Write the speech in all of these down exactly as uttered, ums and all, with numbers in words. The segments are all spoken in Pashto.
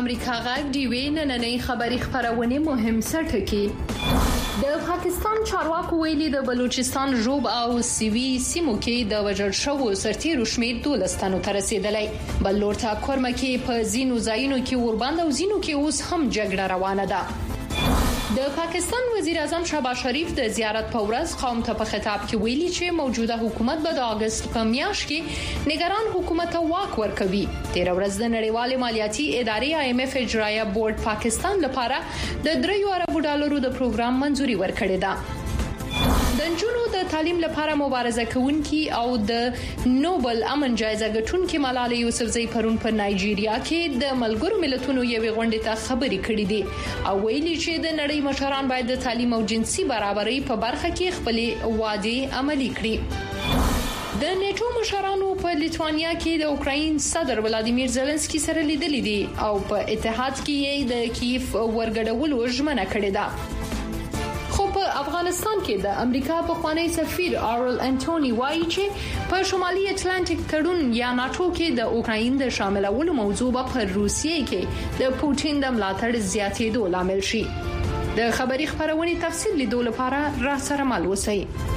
امریکا غږ ډیوې نننۍ خبری خبرونه مهم سرټکی. د پاکستان چارواکو ویلي د بلوچستان ژوب او سیوی سیمو کې د وژل شوو سرتیرو شمیر دولس تنو ته رسیدلی. بل لور ته کورمه کې په زینو ځایونو کې ورباند او زینو کې اوس هم جګړه روانه ده. د پاکستان وزیر اعظم شهباز شریف د زیارت په ورځ قوم ته په خطاب کې ویلي چې موجوده حکومت به د اگست په میاشت کې نگران حکومت ته واک ورکوي. تیر ورځ د نړیوال مالیاتي ادارې آی ایم اف اجرایه بورډ پاکستان لپاره د دریو اربو ډالرو د پروګرام منځوري ورکړې ده. د نجونو د تعلیم لپاره مبارزه کوونکي او د نوبل امن جایزه ګټونکي ملالۍ یوسفزۍ پرون په نایجیریا کې د ملګرو ملتونو یوې غونډې ته خبرې کړې دي او ویلي چې د نړۍ مشران باید د تعلیم او جنسي برابرۍ په برخه کې خپل وعده عملي کړي. د نیټو مشرانو په لیتوانیا کې د اوکراین صدر ولادیمیر زيلنسکي سره لیدلې دي او په اتحاد کې یې د کیف ورګډولو ژمنه کړې ده. خو په افغانستان کې د امریکا په خوانی سفیر آرل انټونی وایي چې په شمالي اتلانتیک تړون یا ناتو کې د اوکراین د شاملولو موضوع په روسیې کې د پوتین د ملاتړ زیاتېدو لامل شي. د خبري خبرونې تفصیل لیدو لپاره را سره مل اوسئ.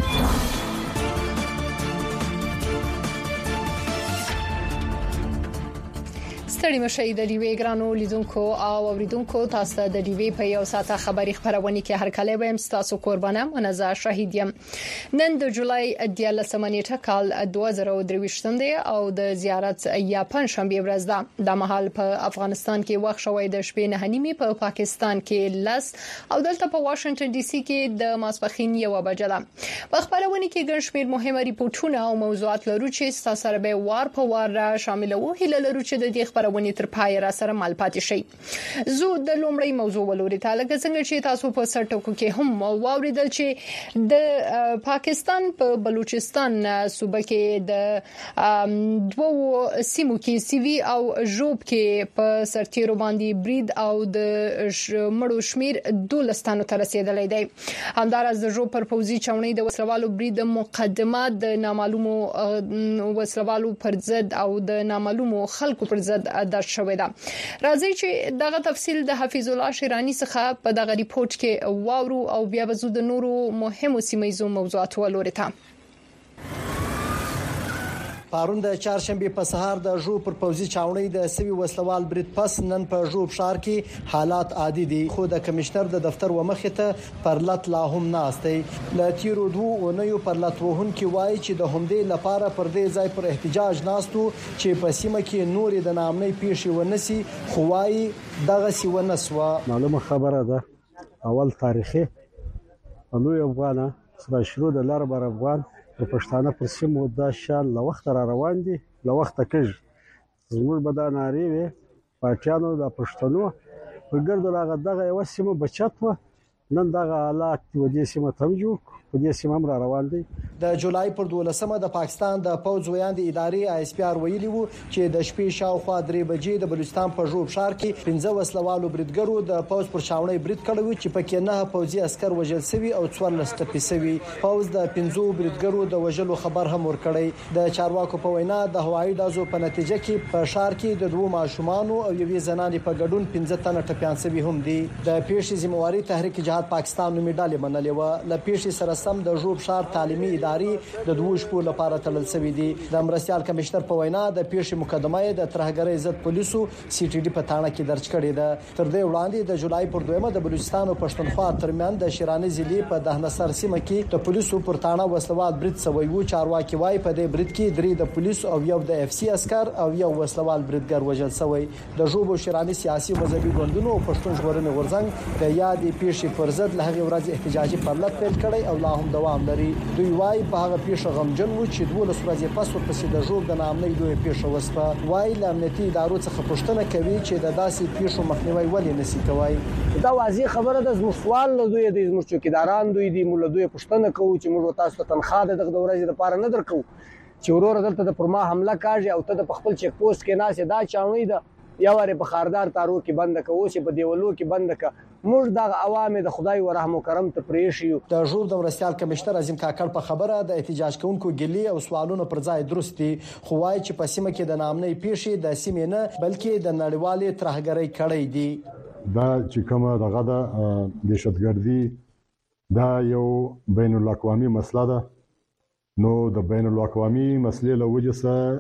ستړي مشي د ډیوی ګرانو لیدونکو او اوریدونکو تاسو ته د ډیوی په یو ساعته خبري خبرونه کې هر کله ويم تاسو قربانه منزه شهید یم. نن د جولای دیارلسمه نیټه کال دوه زره او درویشت دی او د زیارت یا پنځ شنبه ورځ ده. د محل په افغانستان کې وخت شوی د شپې نه نیمه په پاکستان کې لس او دلته په واشنگټن ډي سي کې د ماسپخین یو بجه ده. په خبرونه کې ګڼ شمېر مهمه ریپورتونه او موضوعات لرو چې تاسو سره به وار په وار شاملوو. هله لرو چې د دې خبرونه تر پای را سره مال پاتې شي. زه د لومړی موضوع ولوري ته لکه څنګه چې تاسو په سرټکو کې هم واوریدل چې د پاکستان په بلوچستان صوبه کې د دوه سیمو کې سیوی او ژوب کې په سرتیرو باندې برید او د مړو شمیر دولس تنو ته رسیدلی دی. همدارس د ژوب پر پوزي چاوني د وسلوالو برید مقدمه د نامعلومو وسلوالو پر ضد او د نامعلومو خلکو پر ضد درج شوې ده. راځي چې دغه تفصیل د حفیظ الله شیرانی څخه په دغه ریپورت کې واورو او بیا به زو د نورو مهمو سیمایي موضوعات ولورته. پرون د چهارشنبه په سهار د ژوب پر پوزي چاوني د سوي وسلوال برید پس نن په ژوب ښار کې حالات عادي دي. خو د کمشنر د دفتر و مخې ته پر لټ لا هم ناشته ل تیرو دوه اونیو پر لټ وهون کې وایي چې د همدې لپاره پر دې ځای پر احتجاج ناستو چې په سیمه کې نور د نامنۍ پیښې ونسي خو وایي دغه سی ونسوه. معلومه خبره ده اول تاریخي لوی افغانه سره شروع د لار بر افغان د پښتانه پر سیمو د شال له وخت را روان دي له وخت کېږي زموږ بداناري وي پاتیانو د پښتنو په ګرد راغ دغه یو سیمه بچت و نن دغه حالات و دې سیمه تمجو په دې سیمه را روان دي. د جولای پر دولسمه د پاکستان د پوز ویاند ادارې آی اس پی آر ویلي وو چې د شپې شاوخوا درې بجې د بلوچستان په ژوب ښار کې پنځه وسلوالو بریدګرو د پوز پر شاوني برید کړو چې پکې نه پوزي عسكر وژل شوی او څوارلس ټپي شوی. پوز د پنځو بریدګرو د وژلو خبر هم ورکړی. د چارواکو په وینا د هوایي دازو په نتیجه کې په ښار کې د دوه ماشومان او یوې زنانې په ګډون پنځه تنه ټپيان شوی هم دي. د پیښې ذمہواری تحریک جهاد پاکستان نومي ډلې منلې و. ل پیښې سره سم د ژوب ښار تعلیمي ادارې د دوه شپو لپاره تړل شوې دي. د مرستيال کمشنر په وینا د پیښې مقدمه د ترهګرۍ ضد پولیسو سی ټي ډي په تاڼه کې درج کړې ده. تر دې وړاندې د جولای پر دویمه د بلوچستان او پښتونخوا ترمن د شیرانی ضلع په دهنسر سیمه کې د پولیسو پر تاڼه وسلوال برید شوی وو. چارواکي وايي په دې برید کې درې د پولیسو او یو د اف سی عسكر او یو وسلوال بریدګر وژل شوی. د ژوب شیرانی سیاسي مذهبي ګوندونو او پښتون ژغورنې غورځنګ د یادې پیښې پر ضد له هغه ورځې احتجاجي پرلط پیل کړی او لا هم دوام لري. دوی وايي په هغه پیښه غمجن و چې دوه ورځې پس ورپسې د ژوب د نامنۍ دوه پیښه وسپه. وايي له امنیتي ادارو څخه پوښتنه کوي چې د داسې پیښو مخنیوي ولې نشي کوي. دا واضح خبره ده. زموږ سوال له دوی د زموږ چوکیداران دوی دی موږ له دوی پوښتنه کوو چې موږ تاسو ته تنخواه د دغه ورځې لپاره نه درکو چې ورور دلته د پرما حمله کاږي او ته د خپل چیک پوسټ کې ناسه دا چاوي ده یا واره بخاردار تارو کې بند کوو چې په دیولو کې بند ک موږ د عوامو د خدای و رحم و کرم ته پریښیو. د ژوب د مرستيال کمشنر عظیم کاکړ په خبره د احتجاج کوونکو ګلي او سوالونو پر ځای درست دي، خو وايي چې په سیمه کې د نامنۍ پیښې د سیمې نه بلکې د نړیوالې ترهګرۍ کړۍ دي. دا چې کومه دغه د دهشتګردي دا یو بین الاقوامي مسله ده، نو د بین الاقوامي مسلې له وجې سره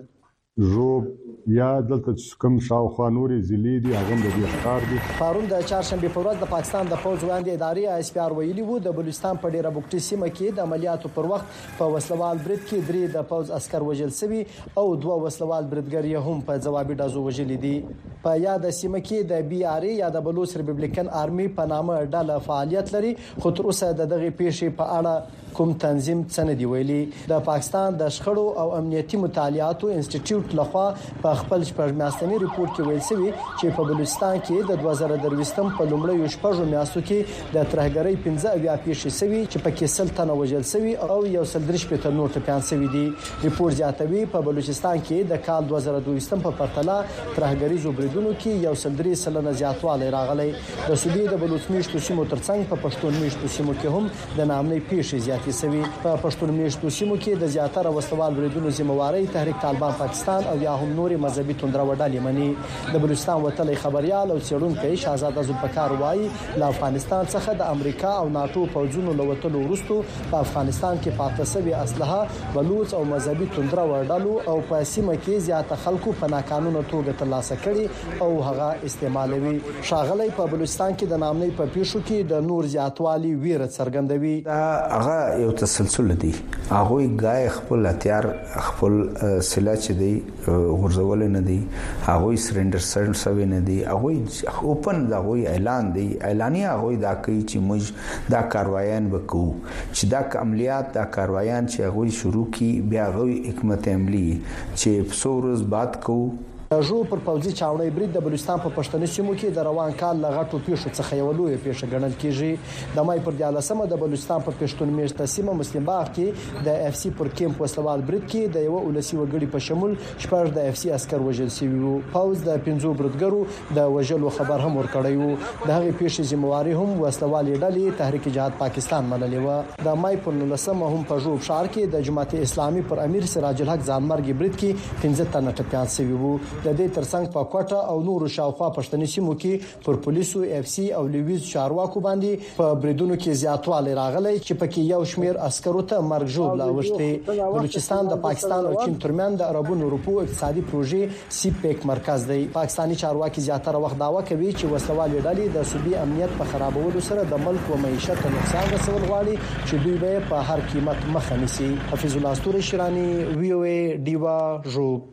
ژوب یا دلته کوم شاوخوا نورې ضلعې دي هغه د دې ښکار دي. پرون د چهارشنبه په ورځ د پاکستان د پوځ وړاندې ادارې اس پی ار ویلي وو د بلوچستان په ډیره بوکټي سیمه کې د عملیاتو پر وخت په وسلوال برید کې درې د پوځ عسكر وژل شوي او دوه وسلوال بریدګر یې هم په ځوابي ډازو وژلي دي. په یاد سیمه کې د بي ار ای یا د بلوچ ریپبلیکن آرمي په نامه ډله فعالیت لري، خو تر اوسه د دغه پیښې په اړه کوم تنظیم څه نه دی ویلي. د پاکستان د شخړو او امنیتي مطالعاتو انسټیټیوټ لخوا په خپل شپږ میاشتنی ریپورت کې ویل شوی چې په بلوچستان کې د دوه زره درویشتم په لومړیو شپږو میاشتو کې د ترهګرۍ پنځه اویا پیښې شوي چې په کې سل تنه وژل شوي او یو سل درې شپېته نور ټپيان شوي دي. ریپورت زیاتوي په بلوچستان کې د کال دوه زره دوه په پرتله ترهګریزو بریدونو کې یو سل درې سلنه زیاتوالی راغلی. د صوبې د بلوچ میشتو سیمو ترڅنګ په پښتون میشتو سیمو کې هم د نامنۍ پیښې زیاتې شوي. په پښتون میشتو سیمو کې د زیاتره وسوال بریدونو ذمہواری تحریک طالبان پاکستان او یا هم نوري مذهبي توندره وډالې مني. د بلوچستان وتلې خبريال او څېړونکو شهزاده ذوالفقار وایي له افغانستان څخه د امریکا او ناتو پوځونو لوتلو وروسته په افغانستان کې پاتې شوی اسلحه بلوچ او مذهبي توندره وډالو او په سیمه کې زیاته خلکو په ناقانونه توګه ترلاسه کړي او هغه استعمالوي. شاغلي په بلوچستان کې د نامنۍ په پیښو کې د نور زیاتوالي ویره څرګندوي. هغه یو تسلسل دی، هغه غای خپل اتیار خپل سلا چې دی ورزول نه دی، هغه سرندر سرن سوي نه دی، هغه اوپن دا هغه اعلان دی، اعلانیه هغه دا کوي چې موږ دا کاروایان وکړو، چې دا عملیات دا کاروایان چې هغه شروع کی بیا هغه حکمت عملی چې څورز بعد کو. ژو پر پوځي چاونۍ برید د بلوچستان په پښتني سیمو کې د روان کال لغټو پیښو څخه یو لوی پیښه ګڼل کیږي. د مای پر دیالسمه د بلوچستان په پښتون میشته سیمه مسلم باغ کې د اف سی پر کیمپ وسلوال برید کې د یو ولسی وګړي په شمول شپږ د اف سی عسكر وژل شوي وو. پوځ د پنځو بریدګرو د وژلو خبر هم ورکړی وو. د هغې پیښې ذمہواری هم وسلوال ډلې تحریک جهاد پاکستان منلې و. د مای په نولسمه هم په ژوب ښار کې د جماعت اسلامي پر امیر سراج الحق ځانمرګي برید کې پنځه تنه ټپيان شوي وو. د دې ترڅنګ په کوټه او نورو شاوخوا پښتني سیمو کې پر پولیسو اف سی او لویز چارواکو باندې په بریدونو کې زیاتوالی راغلی چې پکې یو شمیر عسکرو ته مرګ ژوبله اوښتې. بلوچستان د پاکستان او چین ترمن د عربو اروپو اقتصادي پروژې سی پیک مرکز دی. پاکستانی چارواکي زیاتره وخت داوا کوي چې وسلوال ډلې د صوبې امنیت په خرابولو سره د ملک او معیشت ته نقصان رسول غواړي چې دوی به په هر قیمت مخه نیسي. حفیظ الله استوري شیرانی وی او ای دیوا ژوب.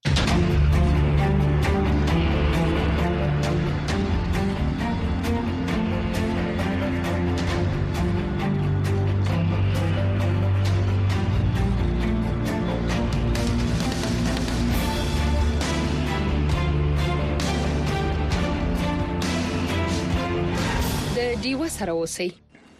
دیوه سره اوسئ.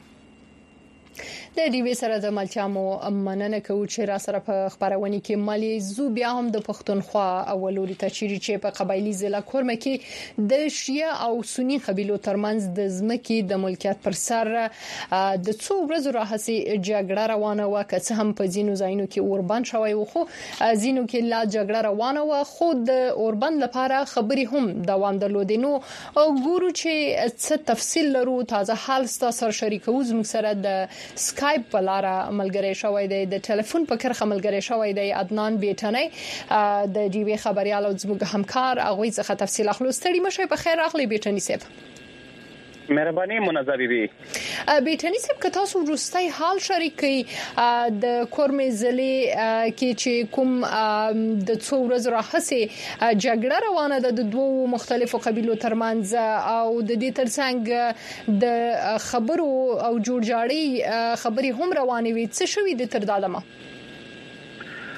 د ډیوی سره د ملچامو مننه کوو چې را سره په خبرونه کې مالی زو بیا هم د پښتونخوا اولوري تشریح چې په قبایلی ضلع کورمه کې د شیعه او سنی قبیلو ترمنځ د ځمکې د ملکیت پر سر د څو ورځې راهسي جګړه روانه و، که هم په ځینو ځایونو کې اوربند شوی و، خو ځینو کې لا جګړه روانه و، خو د اوربند لپاره خبري هم دوام درلودي. نو ګورو چې څه تفصیل لرو، تازه حال ستاسو سره شریکو. زموږ سره د سکایپ په لار ملګری شوی دی، د ټلیفون په کرخه ملګری شوی دی عدنان بیٹنی د ډیوی خبريال او زموږ همکار. هغه څخه تفصیل اخلو. ستړي مشه په خیر اخلي بیٹنی صاحب. مهرباني منظر بي بیٹنی صاحب که تاسو وروستي حال شریکي د کورمې ضلع کې چې کوم د څو ورځې راهسي جګړه روانه ده د دوو مختلفو قبیلو ترمنځ او د دې ترڅنګ د خبرو او جوړجاړي خبري هم روانې وي، څه شوي د تر دادمه؟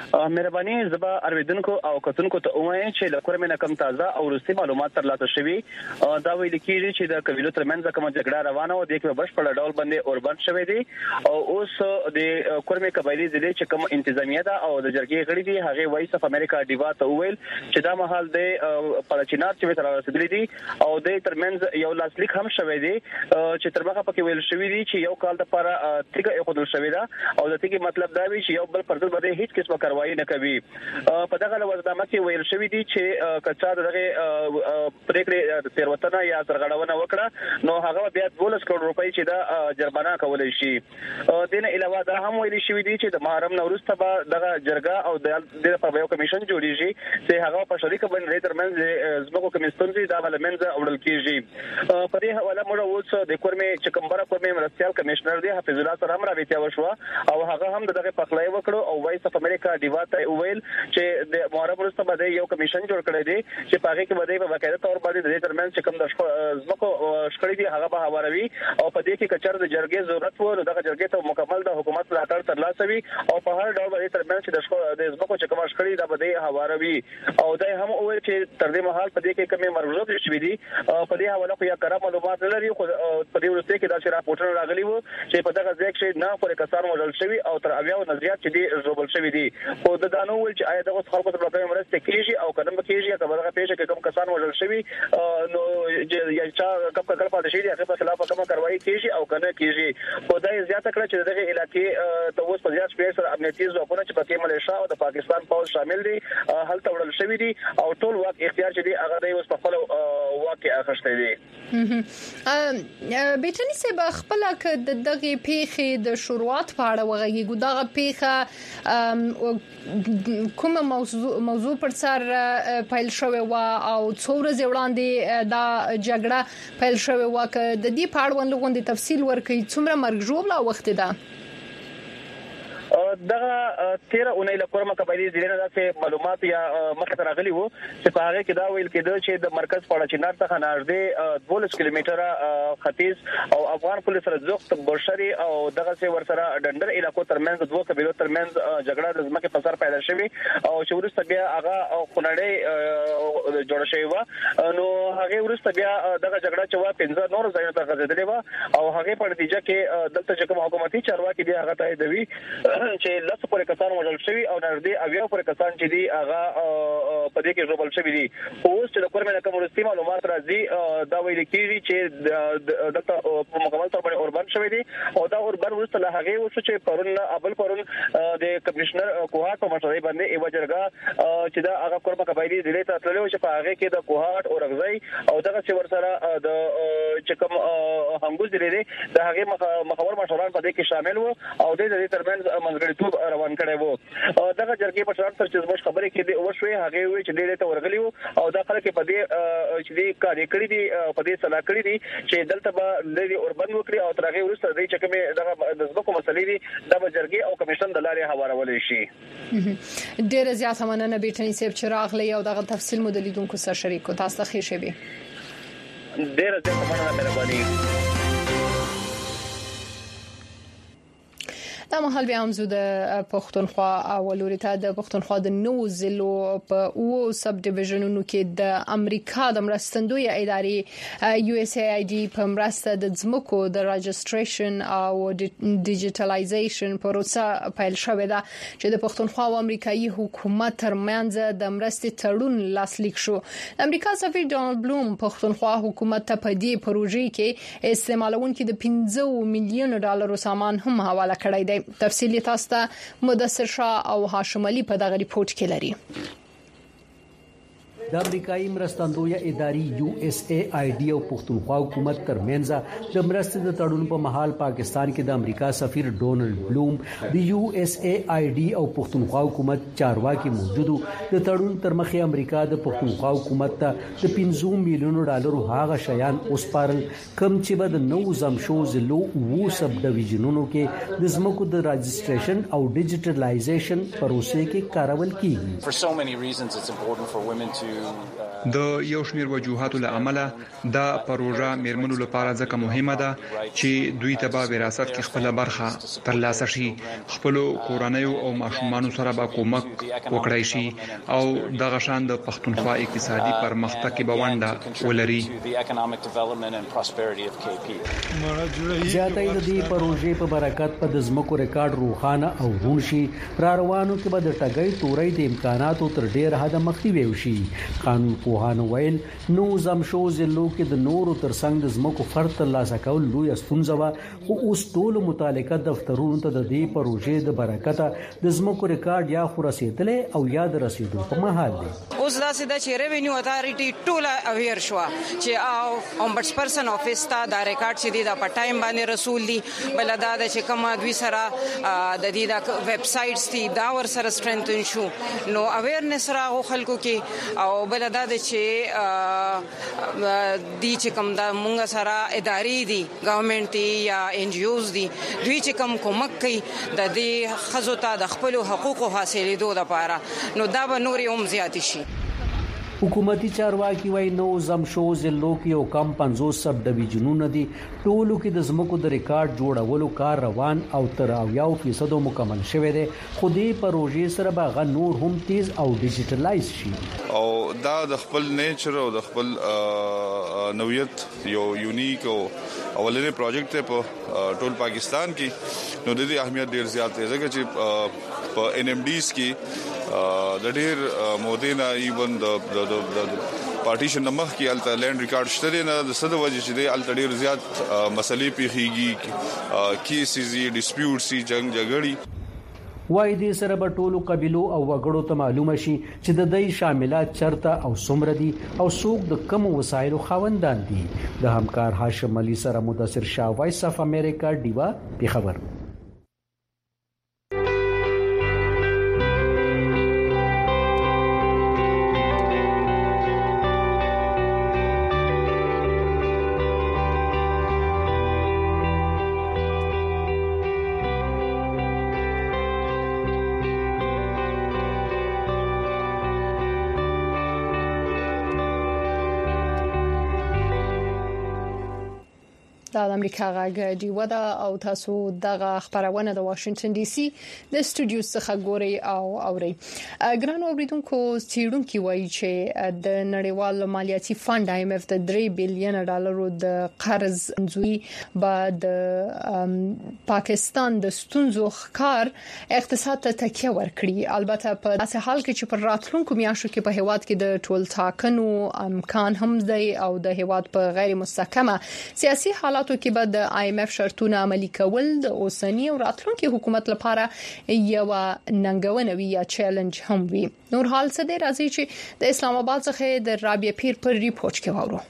مهرباني زبا ارویدونکو او کتونکو ته وایي چې د کورمه کم تازه او رسمي معلومات ترلاسه شوي دا ویل کیږي چې د قبيلو ترمنځ کوم جګړه روانه و د کې بشپړ ډول باندې اوربند شوی دی او اوس د کورمه قبایلی ضلع چې کوم انتظامیه ده او د جرګې غړي دي هغه وایس اف امریکا دیوا ته ویل چې دا مهال د پړچینات چې تر رسیدلی دي او د ترمنځ یو لاسلیک هم شوی دی چې تر هغه پکې ویل شوی دی چې یو کال د لپاره تیګه یو خدل شوی دا او د تیګه مطلب دا وی چې یو بل پردل باندې هیڅ قسمه کاروایی نه کوي په دغه لوزنامه کې ویل شوی دی چې کچا دغه پریکړې تیروتنه یا سرغړونه وکړه نو هغه بیا دولس کروڑ روپۍ چې دا جرمانه کولای شي دین علاوه دا هم ویل شوی دی چې د محرم نوروز ته دغه جرګه او د په یو کمیشن جوړیږي چې هغه په شریک باندې ترمنځ زموږ کمیسیون دی دا ولمنځ اورل کیږي په دې حواله موږ اوس د کورمه چې کمبره کورمه مرستيال کمشنر دی حفیظ الله سره هم راويتیا وشو او هغه هم دغه پخلای وکړو او وایس اف امریکا دیوا ته ویل چې د محرم وروسته باندې یو کمیشن جوړ کړی دی چې پاره کې باندې په باقاعده تور باندې د ترمنځ چې کوم د زمکو شکړې دي هغه به هواروي او په دې کې کچر د جرګې ضرورت وو دغه جرګې ته مکمل د حکومت ملاتړ ترلاسه وي او په هر ډول باندې ترمنځ چې د زمکو چې کوم شکړې دا باندې هواروي او دا هم ویل چې تر دې مهال په دې کې کمی مرغوب شوي دي په دې حواله خو یا کار معلومات لري خو په دې ورسته کې دا چې راپورټونه راغلي وو چې په دغه ځای کې نه پر کسان وژل شوي او تر اویا نظریات چې دي زوبل شوي دي خو د دانو ول چې آیا دغه خلکو ته په مرسته کېږي او کدم کېږي که دغه پیښه کې کوم کسان وژل شوي نو یا چې کوم کار پاتې شي هغه په خلاف کوم کاروایی کېږي او کنه کېږي خو دا زیاته کړه چې دغه علاقې ته اوس په زیات شمېر سره امنیتي ځواکونه چې پکې ملیشیا او د پاکستان پولیس شامل دي هلته وړل شوي دي او ټول واک اختیار چې دي هغه د اوس په خپل واک اخیسته دي بیٹنی سے خپل ک دغه پیخه د شروعات په اړه وغږیږو دغه پیخه کومه موضوع موضوع پر سر پیل شوی و او څو ورځې وړاندې دا جګړه پیل شوی و ک د دې په اړه ولغوندي تفصیل ورکړي څومره مرګ ژوبله وخت ده دغه تیرا اونۍ له کورمه قبایلی ضلع نه داسې معلومات یا مخه راغلي وو چې په هغه کې دا ویل کېده چې د مرکز پړچینار څخه نږدې دولس کیلومتره ختیځ او افغان پولیس سره ځوخت بشري او دغه څه ورسره ډندر علاقو ترمنځ دوه قبیلو ترمنځ جګړه د ځمکې په سر پیدا شوه او چې ورسته بیا هغه خونړې جوړ شوی و نو هغه ورسته بیا دغه جګړه چې و پنځه نور ځایونو ته غځېدلې و او هغه په نتیجه کې دلته چې کوم حکومتي چارواکي دی هغه ته دوی چې لاسو پر کسان وژل شوی او نږدې اویا پر کسان چې دی هغه په دې کې ژوبل شوی دي اوس چې د کورمه کوم رسمي معلومات راځي دا ویل کېږي چې دلته په مکمل تور باندې اوربند شوی دي او دا اوربند ورسته له هغه وسو چې پرون ابل پرون د کمشنر کوهاټ په مشورې باندې ایو جرګه چې دا هغه کورمه قبایلی ضلع ته تللی چې په هغه کې د کوهاټ او رغزي او دغه څه ورسره د چې کوم همګوز لري د هغه مخاور مشوران په دې کې شامل وو او د دې ترمنځ منځګړیتوب روان کړی وو دغه جرګې په شرط سره چې زموږ خبرې کې د وشوي هغه وی چې ډېر ته ورغلی وو او دا خلک په دې چې دې کار کړی دي په دې صلاح کړی دي چې دلته به د اوربند وکړي او تر هغه وروسته د چې کومه دغه د زبکو مسلې دي د جرګې او کمیشن د لارې حوالول شي ډېر زیات مننه بیٹنی صاحب چې راغلی او دغه تفصیل مو د لیدونکو سره شریک کو تاسو ته ښه شي ډېر زیات مننه مهرباني دا مهال بیا هم زو د پښتونخوا اولوري ته د پښتونخوا د نو ضلعو په او سب ډیویژنونو کې د امریکا د مرستندوی ادارې یو اس ای آی ډي په مرسته د ځمکو د راجستریشن او ډیجیټلایزیشن پروسه پیل شوې ده چې د پښتونخوا او امریکایي حکومت ترمنځ د مرستې تړون لاسلیک شو. امریکا سفیر ډونالد بلوم پښتونخوا حکومت ته په دې پروژې کې استعمالونکو د پنځه میلیون ډالرو سامان هم حواله کړی دی. تفصیل تاسو ته مدثر شاه او هاشم علي په دغه ریپورت کې لري. د امریکایي مرستندوی ادارې یو اس ای آی ډي او پښتونخوا حکومت ترمنځ د مرستې د تړون په محل پاکستان کې د امریکا سفیر ډونالد بلوم د یو اس ای آی ډي او پښتونخوا حکومت چارواکي موجودو د تړون تر مخې امریکا د پښتونخوا حکومت ته د پنځه میلیون ډالرو هغه شیان اوسپارل کم چې به د نو زمشو ضلعو وو سب ډیویژنونو کې د ځمکو د راجستریشن او ډیجیټلایزیشن پروسې کې کارول کیږي. For so many reasons it's important for women to Uh, د یو شمېر وجوهاتو له امله دا پروژه میرمنو لپاره ځکه مهمه ده چې دوی ته به وراثت کې خپل برخه ترلاسه شي، خپل کورنیو او ماشومانو سره به کومک وکړای شي او دغه شان د پښتونخوا اقتصادي پرمختګ کې به ونډه ولري. زیاتې د دې پروژې په برکت په د ځمکو ریکارډ روخانه او رونشي را روانو کې به د ټګۍ تورې د امکاناتو تر ډیر حد مخنیوي وشي. قانون پوهانو ویل نو زم شو زلو کې د نورو ترڅنګ د ځمکو فرد ترلاسه کول لوی ستونزه وه، خو اوس ټول متعلقه دفترونو ته د دې پروژې د برکت د ځمکو ریکارډ یا خو رسیدلې او یا د رسیدو په مهال دی. اوس داسې د چې ریوینیو اتارټي ټول اویر شو چې او امبټس پرسن افیس ته دا ریکارډ چې دی دا په ټایم باندې رسول دي، بل دا د چې کوم دوی سره د دې د ویب سایټس دي دا ور سره سترنتن شو نو اویرنس راغو خلکو کې، او بل دا د چې دی چې کوم د مونږ سره ادارې دي ګورنمنت دي یا ان جی اوز دي دوی چې کوم کومک کوي د دې خزو ته د خپل حقوقو حاصلېدو لپاره نو دا به نور هم زیات شي. حکومتي چارواکي وایي نو زم شو زلو کې او کم پنځوس سب ډیویژنونه دي، ټولو کې د زمکو د ریکارډ جوړولو کار روان او تر اویاو فیصد مکمل شوی دی، خو دې پروژې سره به غ نور هم تیز او ډیجیټلایز شي او دا د خپل نیچر او د خپل نوعیت یو یونیک او اولنې پروجیکټ په ټول پاکستان کې، نو د دې اهمیت ډیر زیات دی ځکه چې په ان ایم ډیز کې د ډیر مودینا ایون د د پارټیشن نمخ کې الته لینډ ریکارډ شته نه د صد وجه چې دی الته ډیر زیات مسلې پیخيږي، کیسز ډیسپیوټس جنگ جګړې وای دې سره به ټولو قبيلو او وګړو ته معلومه شي چې د دې شاملات چرته او سمره دي او څوک د کم وسایلو خاوندان دي. د همکار هاشم علي سره مدثر شاه، وایس اف امریکا، دیوا پیښور. د امریکا غږ دی ودا او تاسو دغه خبرونه د واشنگټن ډي سي د استودیو څخه ګوري او اوري. ګران اوریدونکو سیډونکو وایي چې د نړیوال مالیاتي فند آی ایم اف د درې بلین ډالرو د قرض انځوي بعد پاکستان د ستونزو ښکار اقتصاد ته تکیه ورکړي، البته په داسې حال کې چې پر راتلونکو میاشتو کې په هیواد کې د ټول ټاکنو امکان هم دی او د هیواد په غیر مستحکمه سیاسي حالات کې به د آی ایم اف شرطونه عملي کول د اوسنی او راتلونکي حکومت لپاره یو ننګونه وی یا چیلنج هم وي. نور حال څه دی راځي چې د اسلام آباد څخه د رابعه پیر پر ریپورت کې وورو.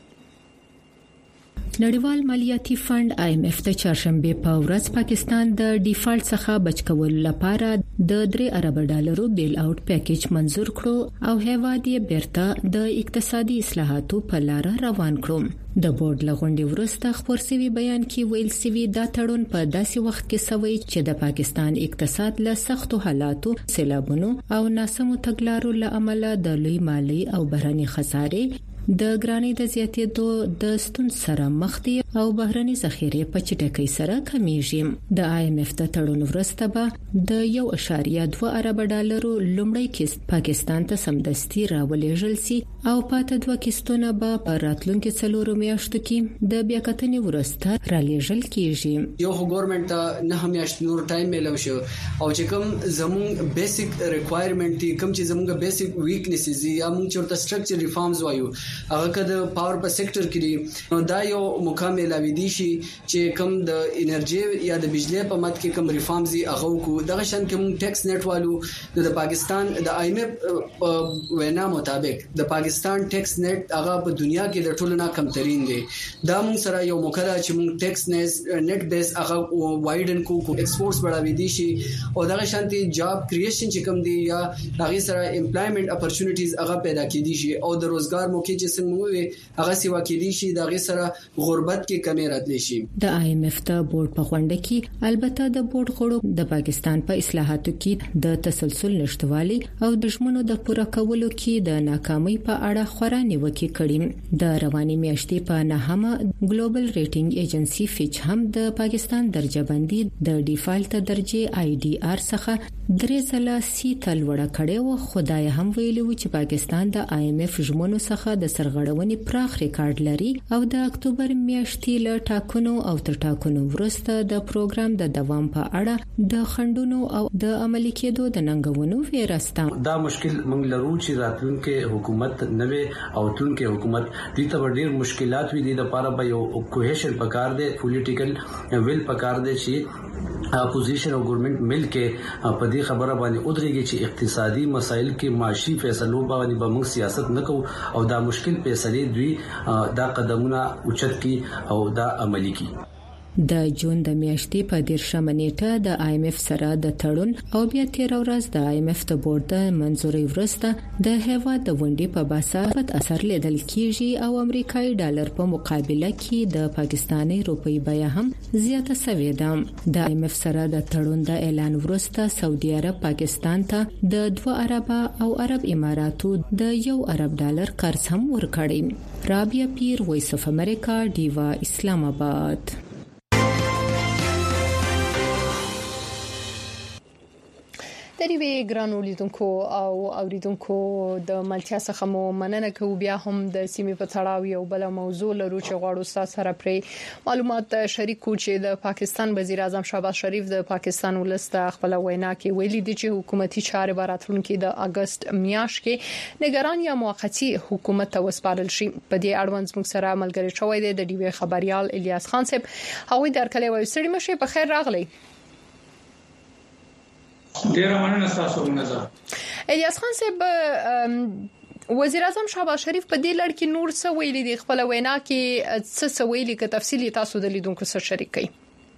نړیوال مالیاتي فند آی ایم اف د چهارشنبه په ورځ پاکستان د ډیفالت څخه بچ کول لپاره د درې ارب ډالرو بیل اوټ پیکیج منزور کړو او هیواد یې بیرته د اقتصادي اصلاحاتو په لار روان کړو. د بورډ لغونډي ورسته خبر سوي بیان کې ویل سوي دا تړون په داسې وخت کې سوي چې د پاکستان اقتصاد له سختو حالاتو، سیلابونو او ناسمو تګلارو له امله د لوی مالی او بهرني خسارې د ګرانۍ د زیاتېدو د ستونزو سره مخ دي او بهرني ذخیره په چټکۍ سره کمیږي. د آی ایم اف د تړون ورسته به د یو اشاریه دوه ارب ډالرو لومړی کیست پاکستان ته سمدستي راولېږل سي او پاتې دوه کیستونه به په راتلونکو څلورو میاشتو کې د بیا کتنې ورسته رالېږل کیږي. یو ګورنمنت ته نه میاشت نور ټایم ملو شو او چې کوم زموږ بیسیک ریکوایرمنټ دي، کوم چې زموږ بیسیک ویکنیسز دي یا موږ چورته سټرکچر ریفارمز وایو هغه کده پاور په سېکټر کې دي، نو دا یو مقام ملاوي دي شي چې کوم د انرژي یا د بجلی په مت کې کوم ریفارمز هغه کو دغه شان کوم ټیکس نیټ والو د پاکستان د آی ایم اف وینا مطابق د پاکستان ټیکس نیټ هغه په دنیا کې د ټولو نه کم ترين دي. دا موږ سره یو مقرره چې موږ ټیکس نیټ بیس هغه وایډن کو کو ایکسپورټس بڑھاوي دي شي او دغه شانتي جاب کریشن چې کوم دي یا هغه سره امپلایمنٹ اپورتونټیز هغه پیدا کړي دي شي او د روزګار موقع چې څنګه وي هغه سیوا کېدی شي د غي سره غربت کې کمی راتلی شي. د آی ایم ایف ته بورډ په غونډه کې البته د بورډ غړو د پاکستان په اصلاحاتو کې د تسلسل نشټوالي او د ژمنو د پوره کولو کې د ناکامۍ په اړه خورا نیوکه کړې. د رواني میاشتې په نهمه ګلوبل ریټینګ ایجنسی فیچ هم د پاکستان درجه بندي د ډیفالت درجه آی ډي آر څخه درې ځله سی تل وړه کړې او خدای هم ویلي و چې پاکستان د آی ایم ایف ژمنو څخه د سرغړونې پراخ ریکارډ لري او د اکتوبر میاشتې له ټاکنو او تر ټاکنو وروسته د پروګرام د دوام په اړه د خندونو او د عملي کېدو د ننګونو ویرسته. دا مشکل موږ لرو چې راتلونکي حکومت نوې او تونکي حکومت د ته ډېر مشکلات وي د لپاره به یو کوهیشن پکار دی پولیټیکل ویل پکار دی چې اپوزیشن او ګورنمنت مل کې په دې خبره باندې ودرېږي چې اقتصادي مسایل کې معاشي فیصلو باندې به موږ سیاست نکو او دا مشکل فیصلې دوی دا قدمونه اوچت کی او دا عملی کی. د جون د میاشتې په دیرشمه نیټه د آی ایم ایف سره د تړون او بیا تیر ورځ د آی ایم ایف د بورډ د منځوري وروسته د هیواد د ونډې په باسافت اثر لیدل کیږي او امریکایي ډالر په مقابله کې د پاکستاني روپی بیه هم زیاته شوې ده. د آی ایم ایف سره د تړون د اعلان وروسته سعودي عرب پاکستان ته د دوه عرب او عرب اماراتو د یو عرب ډالر قرض هم ورکړی. رابعه پیر، وایس اف امریکا، ډیوا، اسلام آباد. د ریوی ګران ولیدونکو او اوریدونکو د ملتیا څخه مو مننه کوو. بیا هم د سیمې په تړاو یو بل موضوع لرو چې غواړو تاسو سره پرې معلومات شریکو چې د پاکستان وزیر اعظم شهباز شریف د پاکستان ولست خپل وینا کې ویلي دي چې حکومتي چارې براتلونکو د اگست میاشت کې نگران یا موقتی حکومت ته وسپارل شي. په دې اړوند موږ سره ملګری شوی دی د ډیوی خبريال الیاس خان صاحب. هغه درکلې وایي سړي مشه په خیر راغلی. ډیر مننه تاسو مننه. الیاس خان صاحب، وزیر اعظم شهباز شریف په دې لړ کې نور څه ویلي دي؟ خپل وینا کې څه څه ویلي که تفصیلی تاسو د لیدونکو سره شریک کړئ؟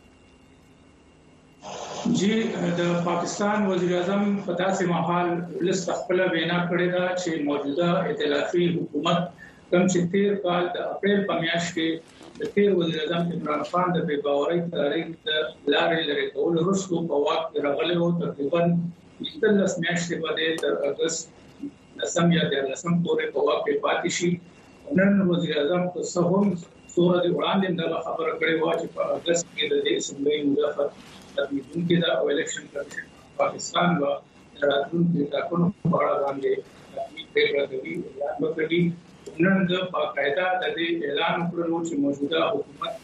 جی، د پاکستان وزیر اعظم په داسې مهال لست خپل وینا کړې ده چې موجوده ائتلافي حکومت کوم چې تیر کال د اپریل په میاشت کې د تیر وزیر اعظم عمران خان د بې باورۍ تاریخ د لارې لري کول وروسته په واک کې راغلی او تقریبا دلس میاشتې باندې تر اگست لسم یا دیارلسم پورې په واک کې پاتې شي. نن وزیر اعظم په سهم سورج وړاندې د خبره کړې و چې په اگست کې د دې اسمبلی مدافعت تدوین د الیکشن کمیشن پاکستان و راتلونکي ټاکنو په اړه باندې پریکړه کوي. یاد نن د باقاعده د دې اعلان کړو چې موجوده حکومت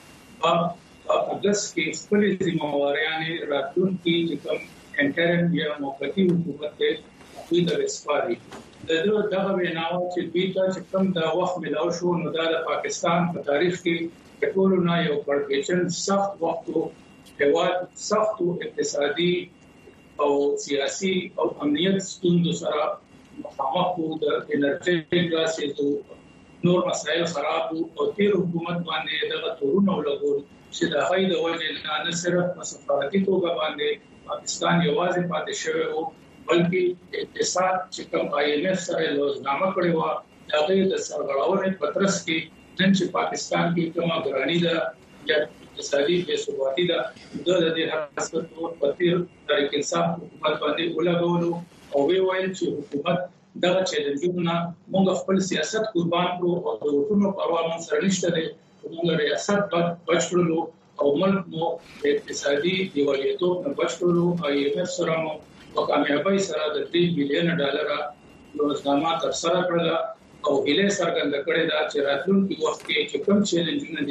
په اگست کې خپل ذمہواریاں راتلونکي چې کوم انټرم یا موقتی حکومت ته دوی د وسپاري. د دې دغه ویناو چې دوی ته چې کوم د وخت ملاو شو نو د پاکستان په تاریخ کې د ټولو نه یو پړکېچن سخت وخت هیواد سخت اقتصادي او سیاسي او امنیت ستونزو سره مخامخ وو. د انرژي ګاسې نور مسائل خراب او تیر حکومت باندې دغه تورونه ولګول چې د هغې د وجه نه صرف په سفارتي توګه باندې پاکستان یوازې پاتې شوی او بلکې اقتصاد چې کوم آی ایم ایف سره لوزنامه کړې و هغه د سرغړاونې په ترڅ کې نن چې پاکستان کې کومه ګرانی ده یا اقتصادي بې ثباتي ده د دې حساسیت په تیر طریق انصاف حکومت باندې ولګول او وی ویل چې حکومت دغه چیلنجونه موږ خپل سیاست قربان کړو او د وټونو پروا مون سره نشته دی. موږ ریاست بچ کړو او ملک مو اقتصادي دیوالیتوب نه بچ کړو. آی ایم ایف سره مو په کامیابی سره د درې بلین ډالر لوزنامه تر سره کړل او هله سرګند کړی دا چې راتلونکي وخت کې چې کوم چیلنجونه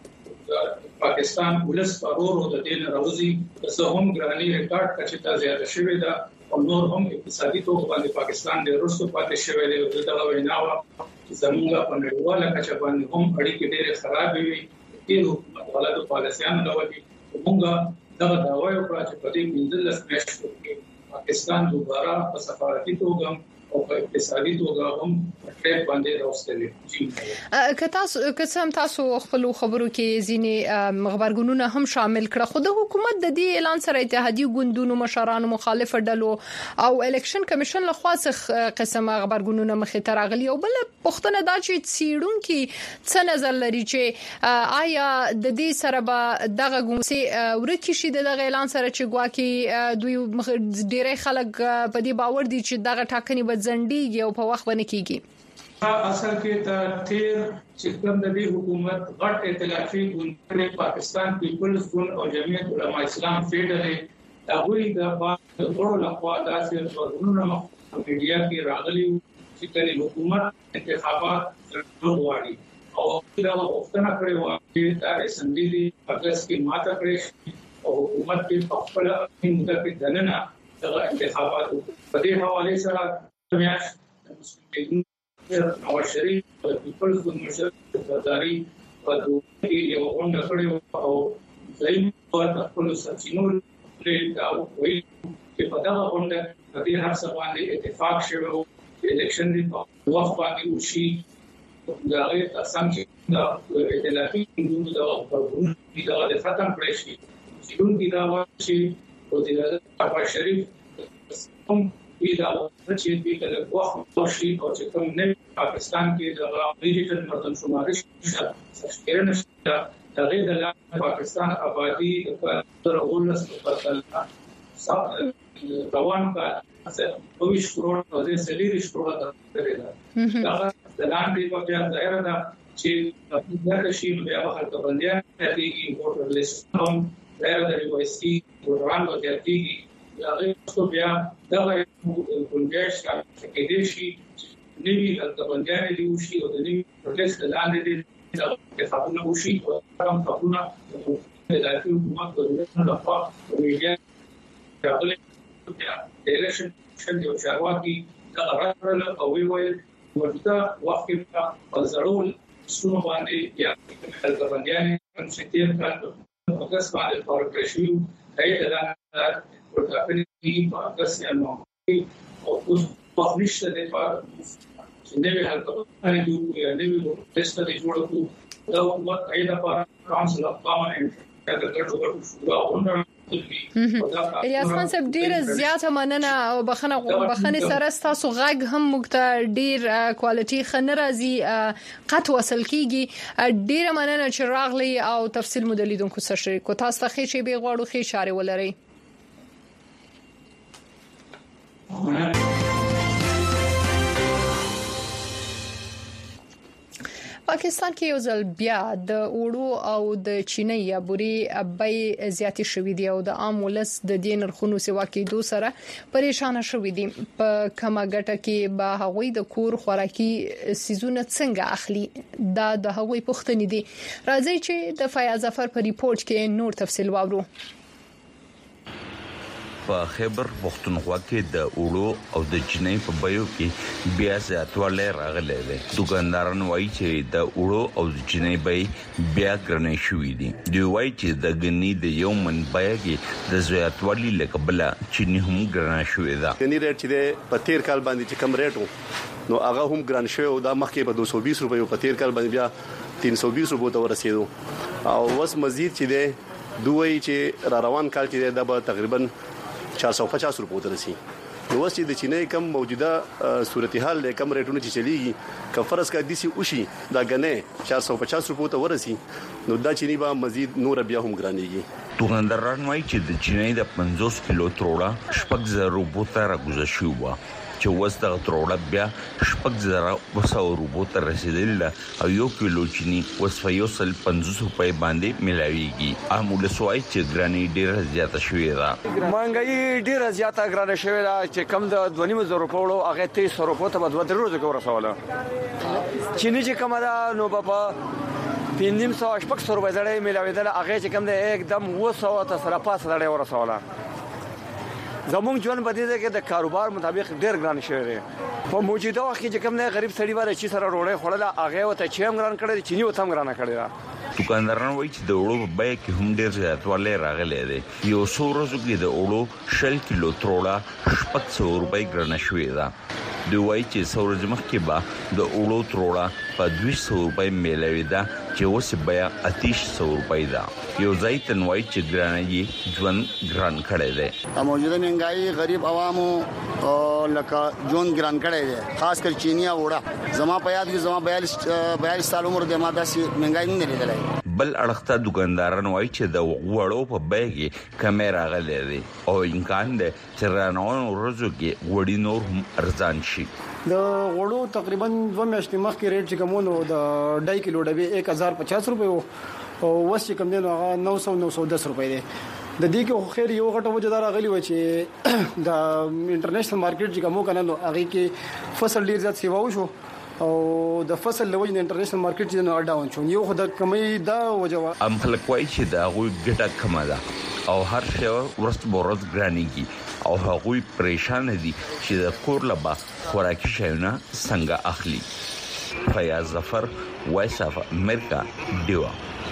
دي پاکستان ولس پرورو د دین راوځي چې هم ګرانی ریکارډ کچته زیاته شوې ده او نور هم اقتصادي توګه باندې پاکستان د روسو پاتې شوی دی. دغه ویناوه چې زموږ په نړیواله کچه باندې هم اړیکې ډېرې خراب وي. تیر حکومت غلطو پالیسیانو لوري موږ دغه دعوی وکړه چې په دې پنځلس میاشتو کې پاکستان دوباره په سفارتي توګه او په اقتصادي توګه هم ټریک باندې راوستلې. که تاسو که څه هم تاسو خپل خبرو کې ځینې خبرګونونه هم شامل کړه، خو د حکومت د دې اعلان سره اتحادیه ګوندونو مشرانو مخالف ډلو او الیکشن کمیشن له خوا څخه قسمه خبرګونونه مخې ته راغلي. او بل پښتنه دا چې سیډونکو څه نظر لري چې آیا د دې سره به دغه ګومسي ورکی شي د اعلان سره چې ګواکي دوی ډیری خلک په دې باور دي چې دغه ټاکنې به ځنډيږي او په وخت باندې کیږي. اصل کې د تیر چې کوم د دې حکومت غټ ائتلافي ګوند پاکستان پیپلز ګوند او جمعیت علماء اسلام فیډرل هغه د ټول لخوا داسې ورونو میډیا کې راغلي چې کله حکومت انتخابات وروړي او دا وختونه کړی و چې دا اسمبلی دی اگست کې ماته کړی او حکومت په خپل موده کې دننه د انتخابات په دې حواله سره میاش مسلمان نواز شریف په پیپلز ګوند مشر وزاري په دوی یو غونډه کړې او ځای په خپل سچینو لري دا وایي چې په دا غونډه د دې هر څه باندې اتفاق شوی او الیکشن دی په وخت باندې وشي دا غیر تاسو چې دا ائتلافي ګوند دا په دا د ختم کړی شي چې دوی دا وایي او د نواز شریف هم دا چې د کله وخت وشي او چې کوم نه پاکستان کې د ډیجیټل مردم شمارش څخه نشته د غیر د پاکستان آبادی تر اولس په روان کا اویش کروڑ او د سلیریش کروڑ درې دا د لاندې په بیا ظاهر ده چې د شي بیا خلک باندې دېږي ووټر لیست هم ظاهر د وایسي پروګرام ورته هغه څو بیا دا کونجش کې دې شي نیوی د باندې دی وشي او د نیوی پروسس لاندې دی د خپل وشي او هم خپلونه د حکومت د لخوا میډیا راغلي د الیکشن شند او چارواکي دا راغله او وی ویل ورته وخت په ضرور سونو باندې یا د باندې هم ستیر کړو او کس باندې کارپوریشن هي دا په خپلې په اساس یې او اوس په نشته د پاره چې نوې حالت باندې دوی نوې ټیسټ ته جوړو دا وخت ایدا په کونسل اف پارلمنت دا د ټولو شورا الیاس خان صاحب ډیر زیاته مننه او بخنه بخنه سره تاسو غږ هم مقته ډیر کوالټي خنه راځي قط وصل کیږي ډیر مننه چې راغلي او تفصیل مدلیدونکو سره شریکو تاسو ته خې شي به غواړو خې اشاره ولري. پاکستان کې یو ځل بیا د اوړو او د چینی یا بوري بیې زیاتې شوې دي او د عام ولس د دې نرخونو سیوا کېدو سره پریشان شوې دي. په کمه ګټه کې به هغوی د کور خوراکي سيزونه څنګه اخلي دا د هغوی پوښتنې دي. راځي چې د فیاض ظفر په ریپورت کې نور تفصیل واورو. په خیبر پختونخوا کې د اوړو او د چینی په بیو کې بیا زیاتوالی راغلی دی. دکانداران وایي چې د اوړو او د چینی بیې بیا ګرانې شوې دي. دوی وایي چې د ګنی د یو من بیه کې د زیاتوالي له کبله چینی هم ګرانه شوې ده. ګنی ریټ چې په تیر کال باندې چې کم ریټ وو نو هغه هم ګران شوی او دا مخکې په دوه سوه بیس روپیو په تیر کال باندې بیا تین سوه بیس روپیو ته ورسېدو او اوس مزید چې دی دوی چې را روان کال چې دا به تقریبا چار سو پچاس روپیو ته رسي. نو اوس چې د چینی کم موجوده صورتحال له کم ریټونو چې چلیږي که فرض کا دي سي وشي دا غنې چار سو پچاس روپیو ته ورسي نو دا چینی به مزید نور بیا هم ګرانېږي. دکانداران وایي چې د چینی د پنځوس کیلو تروړه شپږ زره روپیو ته راګوزه شوی و چې وس د تروړه بیا شپږ زره وسو روپیو ته رسیدل او یو کیلو چینی وس په سل پنځوس روپۍ باندې ملاويږي. امول سوای چې ګرانی ډیره زیاته شوې ده. مهنګي ډیره زیاته ګرانه شوې ده چې کم د دوه نیم زره روپیو هغه تیس روپیو ته په دوه درې ورځې کې ورسوله. چینی چې کومه ده نو په پینځم سو شپږ سو روپۍ زړې ملاویدل هغه چې کم ده एकदम و سو ته سره پاس زړې ورسوله. زموږ ژوند په دې کې د کاروبار مطابق ډېر ګران شوی دی. په موجوده وخت کې چې کوم نه غریب سړی وره چې سره روړې خړل هغه وته چې هم ګران کړی چینی وته هم ګران کړی دا دکانداران وایي چې د وړو په بیه کې هم ډیر زیاتوالی راغلی دی. یو څو ورځو کې د وړو شل کیلو تروړه شپږ سوه روپۍ ګرانه شوې ده. دوی وایي چې څو ورځې مخکې به د وړو تروړه په دوه سوه روپۍ میلاوي ده چې اوس بیه اتیش سوه روپۍ ده. یو ځای ته وایي چې ګرانه یې ژوند ګران کړی دی. موجوده مهنګائی غریب عوامو لکه ژوند ګران کړی دی، خاص کر چینی او وړه. زما په یاد کې زما بیالیس سال عمر دی، ما داسې مهنګائی نه لیدلې. بل اړخته دکانداران وایي چې د وړو په بیه کې کمې راغلی دی او امکان دی چې رانوونو ورځو کې وړي نور هم ارزان شي. د وړو تقریبا دوه میاشتې مخکې ریټ چې کومونو د ډای کیلو ډبې یک هزار پچاس روپۍ او اوس چې کوم دی نو هغه نو سو نو سو دس روپۍ دی. د دې کې خو خیر یو غټه وجه دار غلی و چې د انټرنیشنل مارکیټ چې کومو کنه نو هغه کې فصل ډیر زیات سیواو شو او د فصل لوي د انټرنیشنل مارکیټ چې نو ډاون شو. یو خدای کمی دا وجه ام خلک وایي چې دا غوي ګټه کمه ده او هر شی ورست بورز ګرانیږي او هغوی پریشان دي چې د کور لبا خوراکي شیونه څنګه اخلي. فیاض ظفر، وایس اف امریکا، دیوا.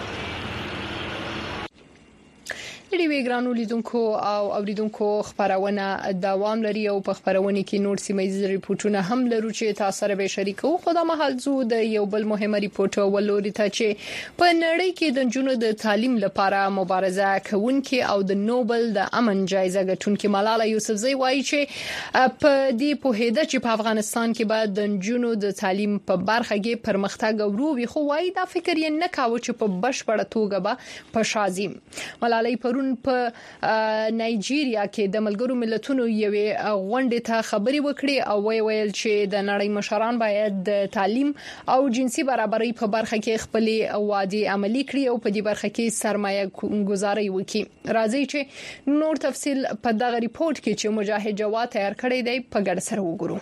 لري ګرانو لیدونکو او اوریدونکو خبرونه دوام لري او په خبرونه کې نور سیمایي ریپورتونه هم لرو چې تاسو سره به شریکو. خو د محل زو د یو بل مهمه ریپورت ولوري ته چې په نړۍ کې د جنونو د تعلیم لپاره مبارزه کوونکې او د نوبل د امن جایزه ګټونکې ملاله یوسفزۍ وایي چې په دې په هده چې په افغانستان کې به د جنونو د تعلیم په برخه کې پرمختګ وروي، خو وایي دا فکر یې نه کاوه چې په بشپړه توګه به په شازي. ملاله پرون په نایجیریا کې د ملګرو ملتونو یوې غونډې ته خبري وکړي او ویل چې د نړۍ مشران باید د تعلیم او جنسي برابرۍ په برخه کې خپل وعده عملي کړي او په دې برخه کې سرمایه گذاري وکړي. راځي چې نور تفصیل په دغه ریپورت کې چې مجاهد جواد تیار کړی دی په ګډ سره وګورو.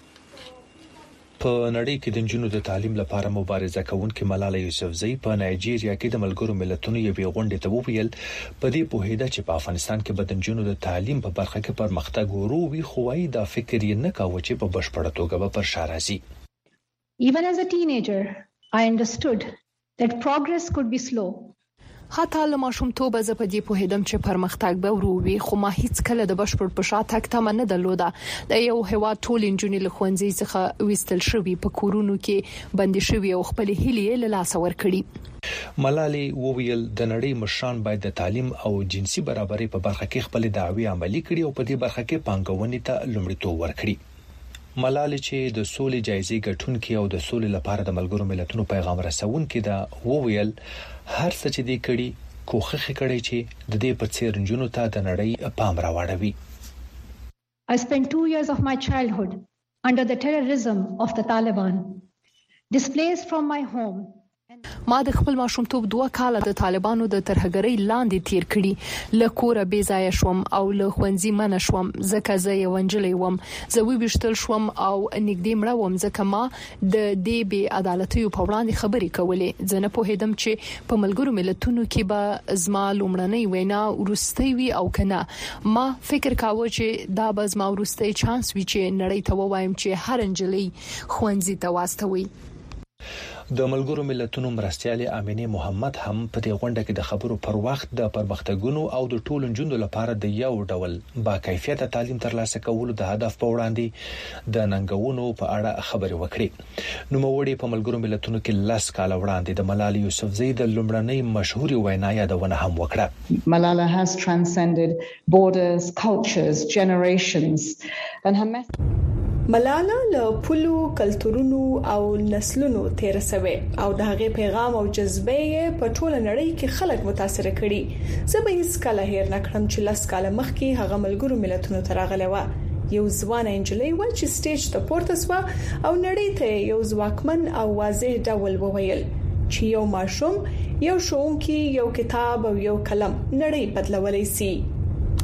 په نړۍ کې د جنونو د تعلیم لپاره مبارزه کوونکې ملاله یوسفزۍ په نایجیریا کې د ملګرو ملتونو یوې غونډې ته وویل په دې په هده چې په افغانستان کې د جنونو د تعلیم په برخه کې پرمختګ وروي، خو وايي دا فکر یې نه کاوه چې په بشپړه توګه به پر شا راځي. Even as a teenager, I understood that progress could be slow. حتی له ماشومتوبه زه په دې پوهیدم چې پرمختګ به وروي، خو ما هیڅ کله د بشپړ په شا تک تمه نه درلوده. د یو هیواد ټول انجونې له ښوونځي څخه وستل شوی، په کورونو کې بندي شوی او خپل هیلې له لاس ورکړي. ملالي وویل د نړۍ مشران باید د تعلیم او جنسي برابرۍ په برخه کې خپل دعوی عملي کړي او په دې برخه کې پانګونې ته لومړیتوب ورکړي. ملالي چې د سولې جایزې ګټونکې او د سولې لپاره د ملګرو ملتونو پیغام رسونکې ده، وویل هر څه چې دې کړي کوښښ کړی چې د دې په څیر جنونو ته د نړۍ پام راوړوي. I spent two years of my childhood under the terrorism of the Taliban, displaced from my home. ما د خپل ماشومتوب دوه کاله د طالبانو د ترهګرۍ لاندې تیر کړي. له کوره بې ځای شوم او له ښوونځي منع شوم ځکه زه یو نجلۍ وم. زه وبښتل شوم او نږدې مړه وم ځکه ما د دې بې عدالتیو په وړاندې خبرې کولې. زه نه پوهېدم چې په ملګرو ملتونو کې به زما لومړنۍ وینا وروستۍ وي او کنه. ما فکر کاوه چې دا به زما وروستۍ چانس وي چې نړۍ ته ووایم چې هر نجلۍ ښوونځي ته واستوي. د ملګرو ملتونو مرستيالي امینه محمد هم په دې غونډه کې د خبرو پر وخت د پرمختګونو او د ټولو جنونو لپاره د یو ډول با کیفیت تعلیم ترلاسه کولو د هدف په وړاندې د ننګونو په اړه خبرې وکړي. نو موړي په ملګرو ملتونو کې لاس کال وړاندې د ملالي یوسفزۍ د لومړنۍ مشهوري وینا یادونه هم وکړه. Malala has transcended borders, cultures, generations and her message ملاله له پولو کلتورونو او نسلونو تیر سوي او د هغې پیغام او جذبه په ټوله نړۍ کې خلک متاثر کړي. زه به هیڅ کله هیر نه کړم چې لاس کاله مخکې هغه ملګرو ملتونو ته راغلی و. یو ځوان انجلۍ و چې سټیج ته پورته سو او نړۍ ته یو ځواکمن او واضح ډول وویل چې یو ماشوم، یو ښوونکی، یو کتاب او یو قلم نړۍ بدلولای شي.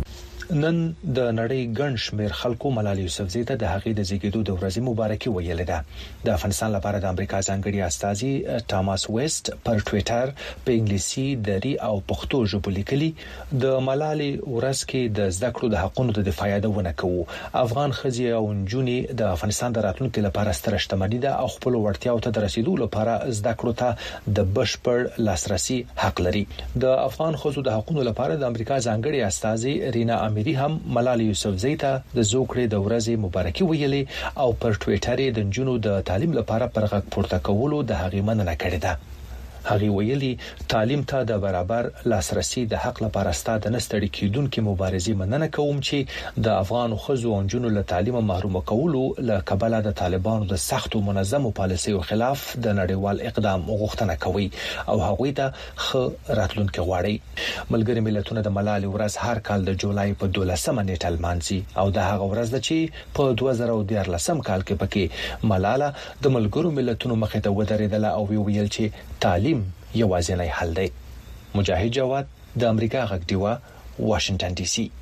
نن د نړۍ ګڼ شمېر خلکو ملالۍ یوسفزۍ ته د هغې د زیږیدو د ورځې مبارکي ویلې ده. د افغانستان لپاره د امریکا ځانګړي استازي ټاماس ویسټ پر ټوئیټر په انګلیسي، دری او پښتو ژبه لیکلي د ملالۍ ورځ کې د زده کړو د حقونو د دفاع یادونه کوو. افغان ښځې او نجونې د افغانستان د راتلونکي لپاره ستره شتمني ده او خپل وړتیاو ته د رسیدو لپاره زده کړو ته د بشپړ لاسرسي حق لري. د افغان ښځو د حقونو لپاره د امریکا ځانګړي استازي رینا اميري هم ملالۍ یوسفزۍ ته د زوکړې د ورځې مبارکي ویلې او پر ټوئیټر د نجونو د تعلیم لپاره پر غږ پورته کولو د هغې مننه کړې ده. هغه ویلي تعلیم ته د برابر لاسرسي د حق لپاره ستاسو د نستړي کیدونکو مبارزې مننه کوم چې د افغان ښځو او نجونو له تعلیم محروم کولو له کبله د طالبانو د سختو منظمو پالیسیو خلاف د نړیوال اقدام غوښتنه کوي او هغوی ته خ راتلونکي غواړي. ملګری ملتونه د ملالۍ ورځ هر کال د جولای په دولسمه نیټه لمانځي او د هغه ورځ د چې په دوه زره دیارلسم کال کې پکې ملاله د ملګرو ملتونو مخې ته ودرېدله او ویل چې تعلیم یوازینی حل دی. مجاهد جواد د امریکا غږ دیوا واشنگټن ډي سي.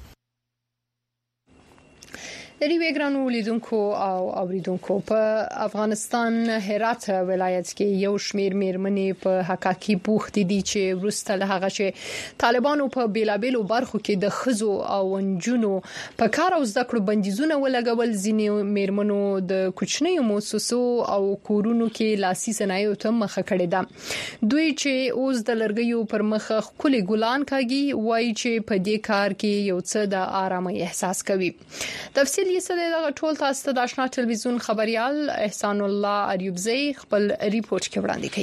لري وګرانو لیدونکو او اوریدونکو په افغانستان هرات ولایت کې یو شمیر میرمنې په حقاقي بوخت دي چې ورسته له هغه چې طالبانو په بیلابېلو برخو کې د خزو او نجونو په کار او زده کړو بندیزونه ولګول. ځینې میرمنو د کوچنیو مؤسسو او کورونو کې لاسي صنایعو ته مخه کړې ده. دوی چې اوس د لرګیو پر مخ خولي ګلان کاږي وایي چې په دې کار کې یو څه د آرامۍ احساس کوي. تفصیل یې څه دی؟ دا ټول تاسو ته د آشنا ټلویزیون خبريال احسان الله اریوبزی خپل ریپورت کې وړاندې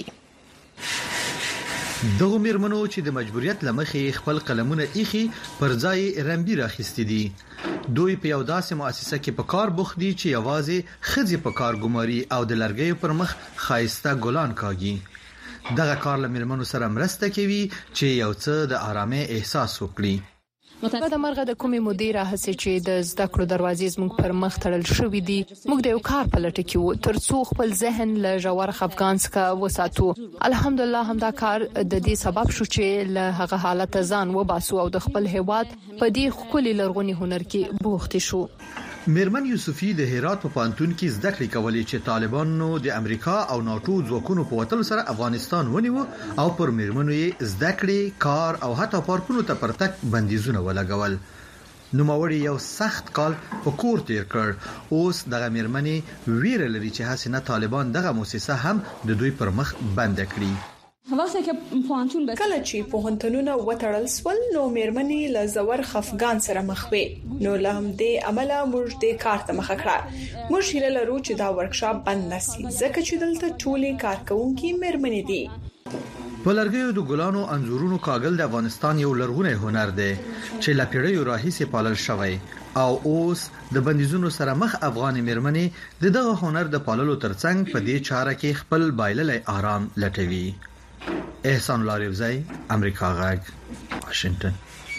کړي. دغه میرمنو چې د مجبوریت لمخې خپل قلمونه ایخي پر ځای رمبي راخستې دي. دوی په یو داسې مؤسسه کې په کار بوخت دي چې یوازې خځې په کار ګماري او د لرګیو پر مخ خایسته ګلان کاږي. دغه کار له میرمنو سره مرسته کوي چې یو څه د آرامۍ احساس وکړي. متعهد مرغه د کومې مدیره هڅه چې د زده کړو دروازې زموږ پر مخ تړل شوې دي. موږ د یو کار په لټه کې وو ترڅو خپل ذهن له ژور خفګان څخه وساتو. الحمدلله همدا کار د دې سبب شو چې له هغه حالت ځان وباسو او د خپل هیواد په دې خولي لرغونی هنر کې بوخت شو. میرمن یوسفی د هرات په پانتون کې زده کړې کولې چې طالبانو د امریکا او ناتو ځواکونو په وټل سره افغانستان ونیو او پر میرمنو یې زده کړې، کار او حتی پارکونو ته پرتک بندیزونه ولګول. نوموړي یو سخت کال په کور تیر کړ. اوس دغه میرمنې ویره لري چې حسینه طالبان دغه مؤسسه هم د دوی پر مخ بند کړي. کله چې پوهنتونونه وټړل سول نو میرمنې له زور خفګان سره مخ وې. نو له همدې عمله موږ د کار ته مخه کړه. موږ هیله لرو چې دا ورکشاپ بند نشي ځکه چې دلته ټولې کارکونکو میرمنې دي. په لرګیو د ګلانو انځورونو کاغل د افغانستان یو لرغونی هنر دی چې لا پیړیو راهیسې پالل شوی او اوس د بندیزونو سره مخ افغان میرمنې د دغه هنر د پاللو ترڅنګ په دې چاره کې خپل بایللې آرام لټوي. احسان الله اریوبزی، امریکا غږ، واشنگټن.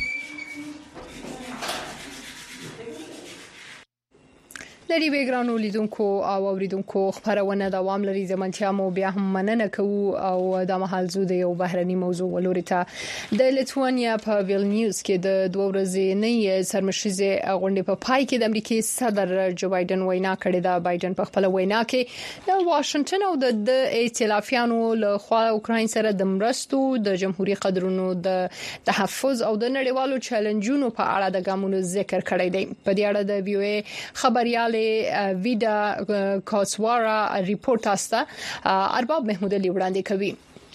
لري وګرانو لیدونکو او اوریدونکو خبرونه دوام لري. زمونږه مو بیا هم مننه کوو او د مهال زو د یو بهرني موضوع ولوري ته د لیتوانیا په ویلنیوس کې د دوه ورځې سرمشيزه غونډې په پای کې د امریکای صدر جو بایدن وینا کړې ده. بایدن په خپل وینا کې د واشنگټن او د ائتلافیانو له خوا اوکراین سره د مرستو د جمهوریت قدرونو د تحفظ او د نړیوالو چیلنجونو په اړه د ګامونو ذکر کړی دی. په دې اړه د وی او ای خبريال ویدا کاسوارا ریپورت استا ارباب محمود علي وړاندې کوي.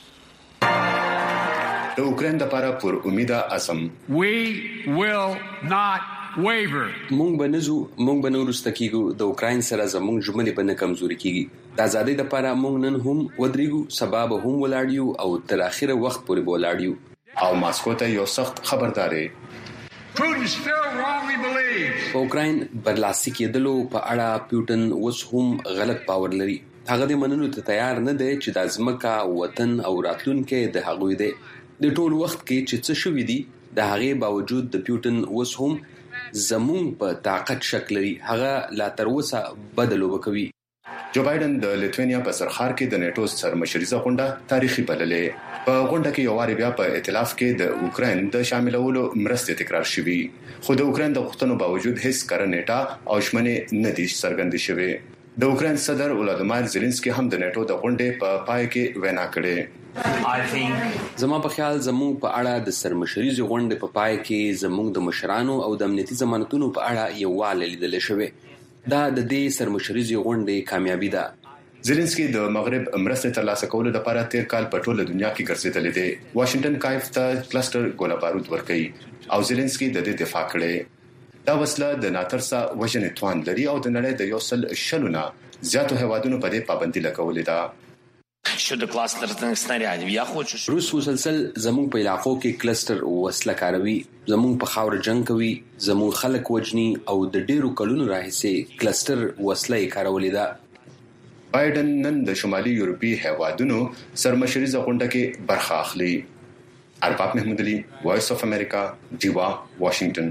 د اوکرين لپاره پر امید اسم we will not waver. مونږ بنزو مونږ بنورسته کیږو. د اوکرين سره زمونږ ژمنې بنه کمزوري کیږي. د ازادۍ لپاره مونږ نن هم ودرېګو، سبب هم ولاړیو او تر اخره وخت پورې ولاړیو. او ماسکو ته یو سخت خبرداري Putin still wrongly believes. اوکرين برلاسي کېدلو په اړه پیوټن اوس هم غلط باور لري. هغه د منلو ته تیار نه دی چې د ځمکه، وطن او راتلونکي د هغوی دی. د ټول وخت کې چې څه شوې دي د هغې باوجود د پیوټن اوس هم زمون په طاقت شک لري. هغه لا تر اوسه بدلو وکوي. جو بایدن د لیتوانیا په سرخار کې د نیټو سرمشريزه غونډه تاریخي بللې. په غونډه کې یو واری بیا په ائتلاف کې د اوکرين د شاملولو مرستې تکرار شوې خو د اوکرين د غوښتنو باوجود هیڅ کار نیټه او شمنې نه دي څرګندې شوې د اوکرين صدر ولادیمیر زيلنسکي هم د نیټو د غونډې په پا پای کې وینا کړې زما په خیال زموږ په اړه د سرمشريزي غونډې په پای کې زموږ د مشرانو او د امنیتي ضمانتونو په اړه یو والی لیدل شوی دا د دې سرمشريزي غونډې کامیابی ده زيلنسکي د مغرب مرستې ترلاسه کولو لپاره تیر کال په ټوله دنیا کې ګرځېدل دي واشنگټن کایف ته کلستر ګوله بارود ورکړي او زيلنسکي د دې دفاع کړي دا وسله د ناترسا وژنې توان لري او د نړۍ د یو سل شلونه زیاتو هوادونو په دې پابندي لګولې ده щодо кластерных снарядов я хочу روس مسلسل زموږ په علاقو کې کلستر وسله کاروي زموږ په خاور جنگ کوي زموږ خلک وجني او د ډیرو کلونو راهیسې کلستر وسله کارولې ده بایدن نن د شمالي یورپی هیوادونو سرمشريزه غونډه کې برخه اخلي ارباب محمود علي وایس اف امریکا دیوا واشنگټن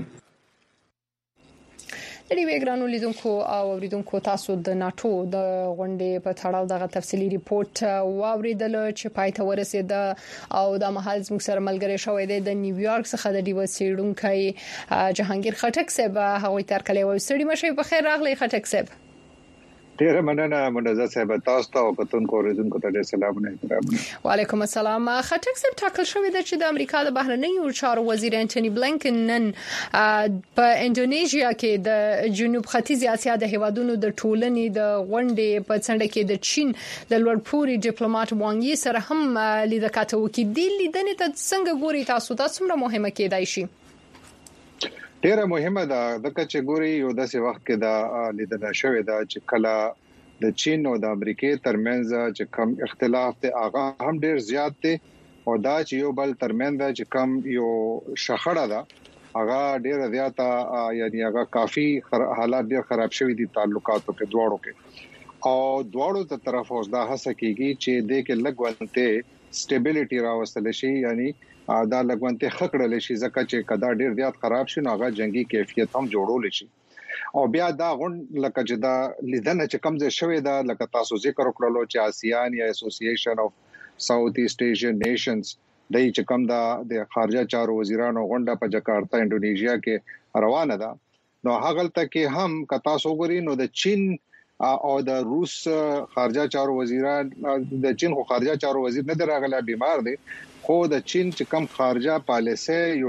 د دې وګرانو لیدونکو او اوریدونکو تاسو د ناتو د غونډې په تړاو دغه تفصيلي ریپورت واوریدل چې پای ته ورسید او د محل زموږ سره ملګری شوی دی د نیویارک څخه د دیو سیډونکو جهانگیر خټک صاحب هغه تر کله وي سړي مشه په خیر راغلی خټک صاحب ډیره مننه منزه صاحب تاسو ته او کتونکو اوریدونکو ته سلام علیکم وعلیکم السلام خټک صاحب ټاکل شوی دی چې د امریکا د بهرنیو چارو وزیر انټونی بلنکن نن په انډونیشیا کې د جنوب ختیځ اسیا د هیوادونو د ټولنې د غونډې په څنډه کې د چین د لوړپوړي ډیپلوماټ وانګ یي سره هم لیدکاته وکړي د لیدنې ته څنګه ګوري تاسو تاسو څومره مهمه کېدای شي ډیره مهمه ده د کچې ګوري یو داسې وخت کې دا لیدل شوی دا چې کله د چین او د امریکای ترمنځ چې کم اختلاف ته هغه هم ډیر زیات دي او دا چې یو بل ترمنځ چې کم یو شخړه ده هغه ډیر زیاته یعنی هغه کافي حالات ډیر خراب شوی دي تعلقاتو کې دواړو کې او دواړو ته طرف اوس دا هڅه کیږي چې د کې لګونته stability راوستل شي یعنی دا لګونته خکړل شي ځکه چې کدا ډیر زیات خراب شي نو هغه جنگي کیفیت هم جوړول شي او بیا دا غونډ لکه چې دا لیدنه چې کم ځای شوی دا لکه تاسو ذکر وکړلو چې آسیان یا اسوسییشن اف ساوث ایست ایشین نیشنز د چې کم دا د خارجه چارو وزیرانو غونډه په جکارتا انډونیشیا کې روانه ده نو هغه ته کې هم کتا سوګري نو د چین او د روس خارجه چارو وزیران د چین خو خارجه چارو وزیر نه دراغله بیمار دي خو د چین چې کم خارجه پالیسي یو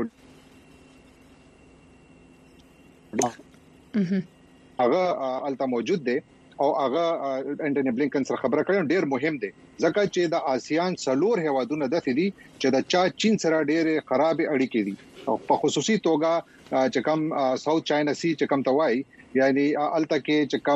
هغه الته موجود دي او هغه انټونی بلنکن سره خبره کړې ډیر مهم دي ځکه چې د آسیان څلور هیوادونو د دي چې د چا چین سره ډیر خراب اړیکې دي او په خصوصي توګه چې کم ساوث چاینا سی چې کم توای یعنی الته کې چې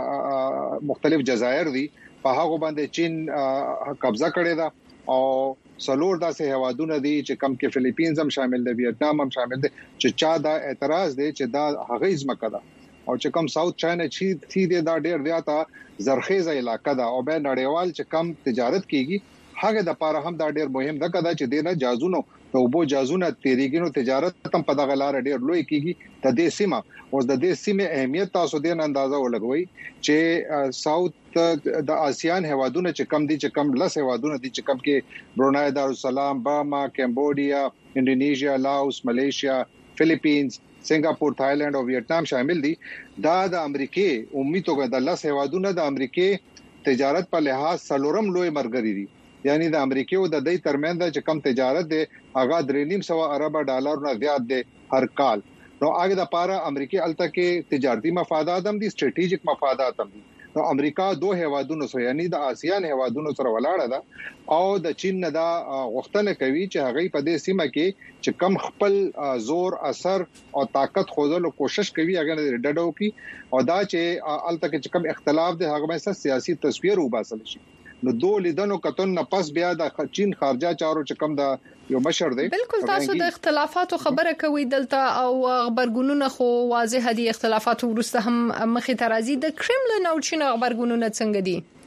کم مختلف جزایر دي په هغه باندې چین قبضه کړې ده او څلور داسې هوادونه دي چې کم کې فلیپینز هم شامل دي ویتنام هم شامل دي چې چا دا اعتراض دي چې دا هغه ځمکه ده او چې کم ساوث چاینا چې تھی دي دا ډیر زیاته زرخیزه علاقہ ده او به نړیوال چې کم تجارت کیږي هغه د پاره هم دا ډیر مهم ده کدا چې دینه جازونو او بو جازونه تیریګینو تجارت هم په دغه لار ډیر لوی کیږي د دې سیمه اوس د دې سیمه اهمیت تاسو دې اندازه ولګوي چې ساوث د آسیان هوادونه چې کم دي چې کم لس هوادونه دي چې کم کې برونای دارالسلام برما کمبودیا انډونیشیا لاوس ملیشیا فلیپینز سنگاپور تھایلینډ او ویتنام شامل دي دا د امریکای امید توګه د لس هوادونه د امریکای تجارت په لحاظ سلورم لوی مرګري دي یعنی د امریکای او د دې ترمنځ چې کم تجارت دی هغه درې نیم سو ارب ډالر نه زیات دی هر کال نو هغه د پاره امریکای الته کې تجارتي مفادات هم دي سټریټیجیک مفادات هم دي نو امریکا دوه هوادونو سره یعنی د آسیان هوادونو سره ولاړه ده او د چین نه دا غوښتنه کوي چې هغه په دې سیمه کې چې کم خپل زور اثر او طاقت خوځولو کوشش کوي هغه ډډو کی او دا چې الته کې کم اختلاف دی هغه مې سیاسي تصویر وباسل شي نو دوه لیدنو کتون نه پس بیا د چین خارجه چارو چې کم د یو مشر دی بالکل تاسو د اختلافاتو خبره کوي دلته او خبرګونونه خو واضح دي اختلافات ورسته هم مخې ته راځي د کرملین او چین خبرګونونه څنګه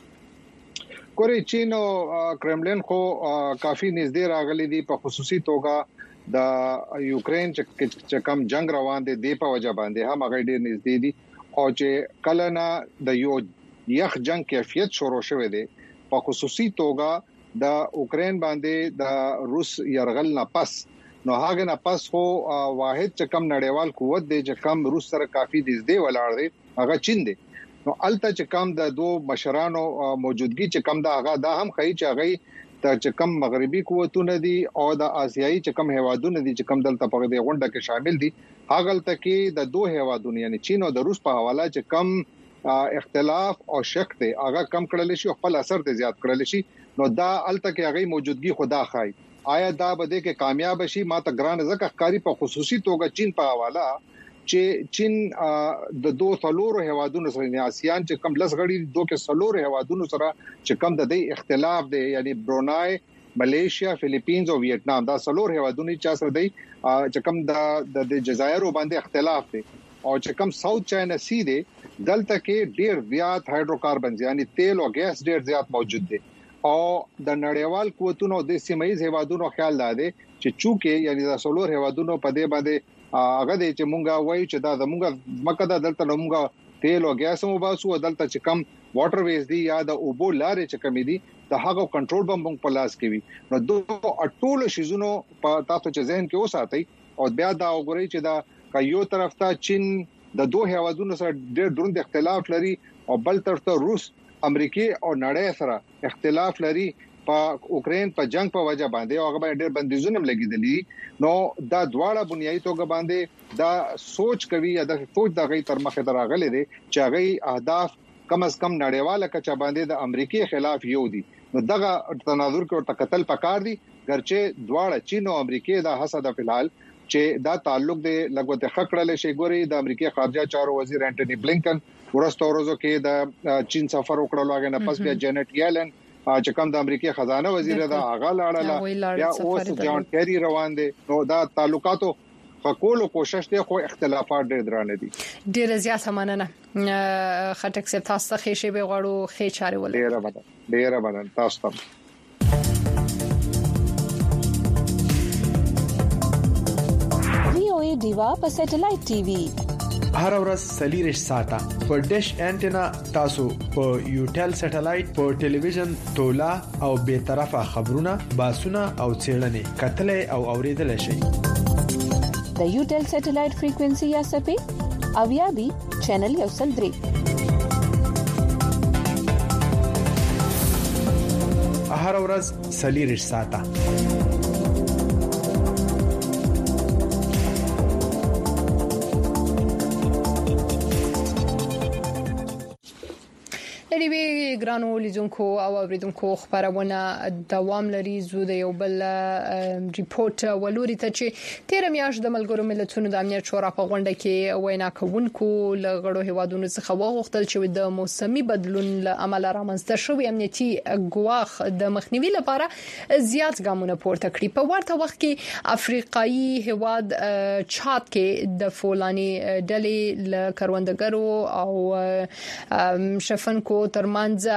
دي کوري چین او کرملین خو کافي نږدې راغلي دي په خصوصي توګه د یوکرين چې کم جنگ روان دي د په وجه باندې هم هغه ډیر نږدې دي او چې کله نه د یو یخ جنگ کیفیت شروع شوه دي په خصوصي توګه د اوکرين باندې د روس يرغل نه پس نو هغه نه پس خو واحد چې کم نړیوال قوت دی چې کم روس سره کافي نږدې ولاړ دی هغه چین دی نو الته چې کم د دوه مشرانو موجودګي چې کم دا هغه دا هم خی چې هغه ته چې کم مغربي قوتونه دي او د آسیایي چې کم هوادونه دي چې کم دلته په دې غونډه کې شامل دي هغه تل کې د دوه هوادونو یعنی چین او د روس په حواله چې کم اختلاف او شک دی هغه کم کړل شي خپل اثر ته زیات کړل شي نو دا الته کې هغه موجودګي خدا خای آیا دا بده کې کامیاب شي ماته ګران زکه ښکاری په خصوصي توګه چین په حواله چې چین د دوه څلورو هوادونو سره نه آسیان چې کم لس غړي دوه کې څلورو هوادونو سره چې کم د دې اختلاف دی یعنی برونای ملیشیا فلیپینز او ویتنام دا څلور هوادونو چې سره دی چې کم د د جزایر باندې اختلاف دی او چې کم ساوث چاینا سی دی دلته کې ډیر زیات هایدروکاربنز یعنی تیل او ګیس ډیر زیات موجود دي او د نړیوال قوتونو د سیمایي هوادونو خیال لاره چې چونکه یعنی د سولور هوادونو په دې باندې هغه د چې مونږه وایي چې دا زموږه مکه د دلته مونږه تیل او ګیس مو باسو دلته چې کم واټر ویز دي یا د اوبو لارې چې کمی دي د هغه کنټرول به مونږ په لاس کې وي نو دوه اټول شیزونو په تاسو چې ذهن کې وساتئ او بیا دا وګورئ چې دا یو طرف ته چین د دوه هوادونو سره ډېر دروند اختلاف لري او بل طرف ته روس امریکای او نړۍ سره اختلاف لري په اوکرين په جنگ په وجه باندې او هغه باندې ډېر بندیزونه لګیدلي نو دا دواړه بنیادی توګه باندې دا سوچ کوي یا د سوچ د غي تر مخه دراغلي دي چې هغه اهداف کم از کم نړیواله کچا باندې د امریکای خلاف یو دي نو دغه تناظر کې ورته قتل پکار دي ګرچه دواړه چین او امریکای دا حسد فلحال چې دا تعلق د لګوت خکړل شي ګوري د امریکای خارجه چارو وزیر انټونی بلینکن ورسته ورځو کې د چین سفر وکړلو هغه نه پس بیا جنټ یلن چې کوم د امریکای خزانه وزیر دا هغه لاړه یا اوس جان کیری روان دي نو دا تعلقاتو فکولو کوشش ته خو اختلافات ډېر درانه دي ډېر زیات مننه خټک سپ تاسو ته خېشه به غواړو خې چاري ول ډېر بدن ډېر بدن تاسو ته دیوا په سټلایټ ټي وي هر ورځ سلیریش ساته په ډیش انټینا تاسو په یوټل سټلایټ په ټلویزیون تولا او به طرفه خبرونه باسونه او چیرنې کتلې او اوریدل شي د یوټل سټلایټ فریکوئنسي یا سپې او یا بي چینل یو سل درې هر ورځ سلیریش ساته لري ګرانو لیدونکو او اوریدونکو خبرونه دوام لري زو د یو بل ریپورت ولوري ته چې تیر میاشت د ملګرو ملتونو د امنیت شورا په غونډه کې وینا کوونکو لغړو هوادونو څخه وغوښتل چې د موسمي بدلون له امله رامنځته شوی امنیتي ګواخ د مخنیوي لپاره زیات ګامونه پورته کړي په ورته وخت کې افریقایي هواد چاد کې د فولاني ډلې ل کروندګرو او شفنکو ترمنځ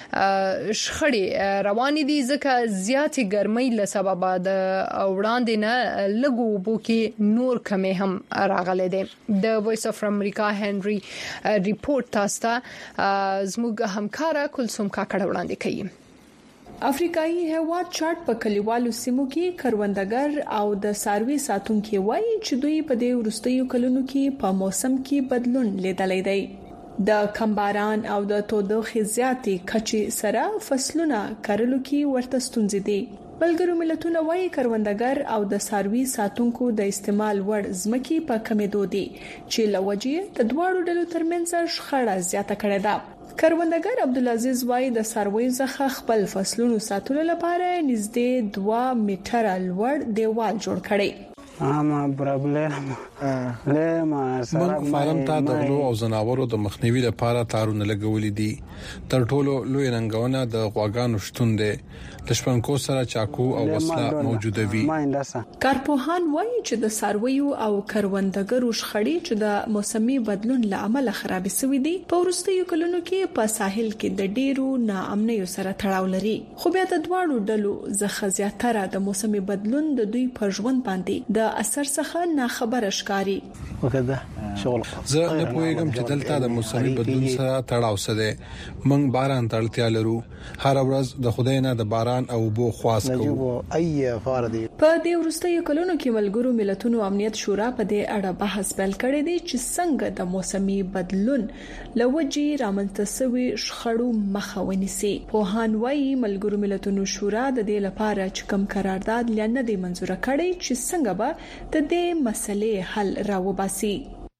شخړې روانې دي ځکه زیاتې ګرمۍ له سببه د وړاندې نه لګو بو کې نور کمې هم راغلي دي د وایس اف امریکا هنري ریپورت تاسو ته زموږ همکارا کلثوم کاکړه وړاندې کوي افریقایي هواد چارت په کلیوالو سیمو کې کروندګر او د ساروي ساتونکو وایي چې دوی په دې ورستیو کلونو کې په موسم کې بدلون لیدلی دی د کمباران او د تودوخې زیاتې کچې سره فصلونه کرلو کې ورته ستونزې دي ملګرو ملتونه وايي کروندګر او د ساروي ساتونکو د استعمال وړ ځمکې په کمیدو دي چې لوجې د دواړو ډلو ترمنځ شخړه زیاته کړې ده کروندګر عبدالعزیز وايي د ساروي څخه خپل فصلونو ساتلو لپاره نږدې دوه میټر لوړ دیوال جوړ کړي اما پرابلم له ما سره فارم ته د غلو او زناورو د مخنیوي لپاره تارونه لګولې دي تر ټولو لوی رنګونه د غواګانو شتون دي د شپنکو سره چاکو او وسله موجوده وي کارپوهان وایي چې د سارویو او کروندګرو شخړې چې د موسمي بدلون له امله خراب شوې دي په ورستیو کلونو کې په ساحل کې د ډیرو ناامنیو سره تړاو لري خو بیا د دواړو ډلو ځخه زیاتره د موسمي بدلون د دوی په ژوند باندې د د اثر څخه ناخبره ښکاری. وکړه شغل زه نه پوهیږم چې دلته د موسمي بدلون سره تړاو سره موږ باران ته اړتیا لرو. هر ورځ د خدای نه د باران او بو خواست کوو. په دې وروستیو کلونو کې ملګرو ملتونو امنیت شورا په دې اړه بحث پیل کړی دی چې څنګه د موسمي بدلون لوجي رامنځته شوی شخړو مخه ونیسي. په هانوي ملګرو ملتونو شورا د دې لپاره چې کوم قرارداد لنه دی منزور کړی چې څنګه به د دې مسلې حل راوباسي.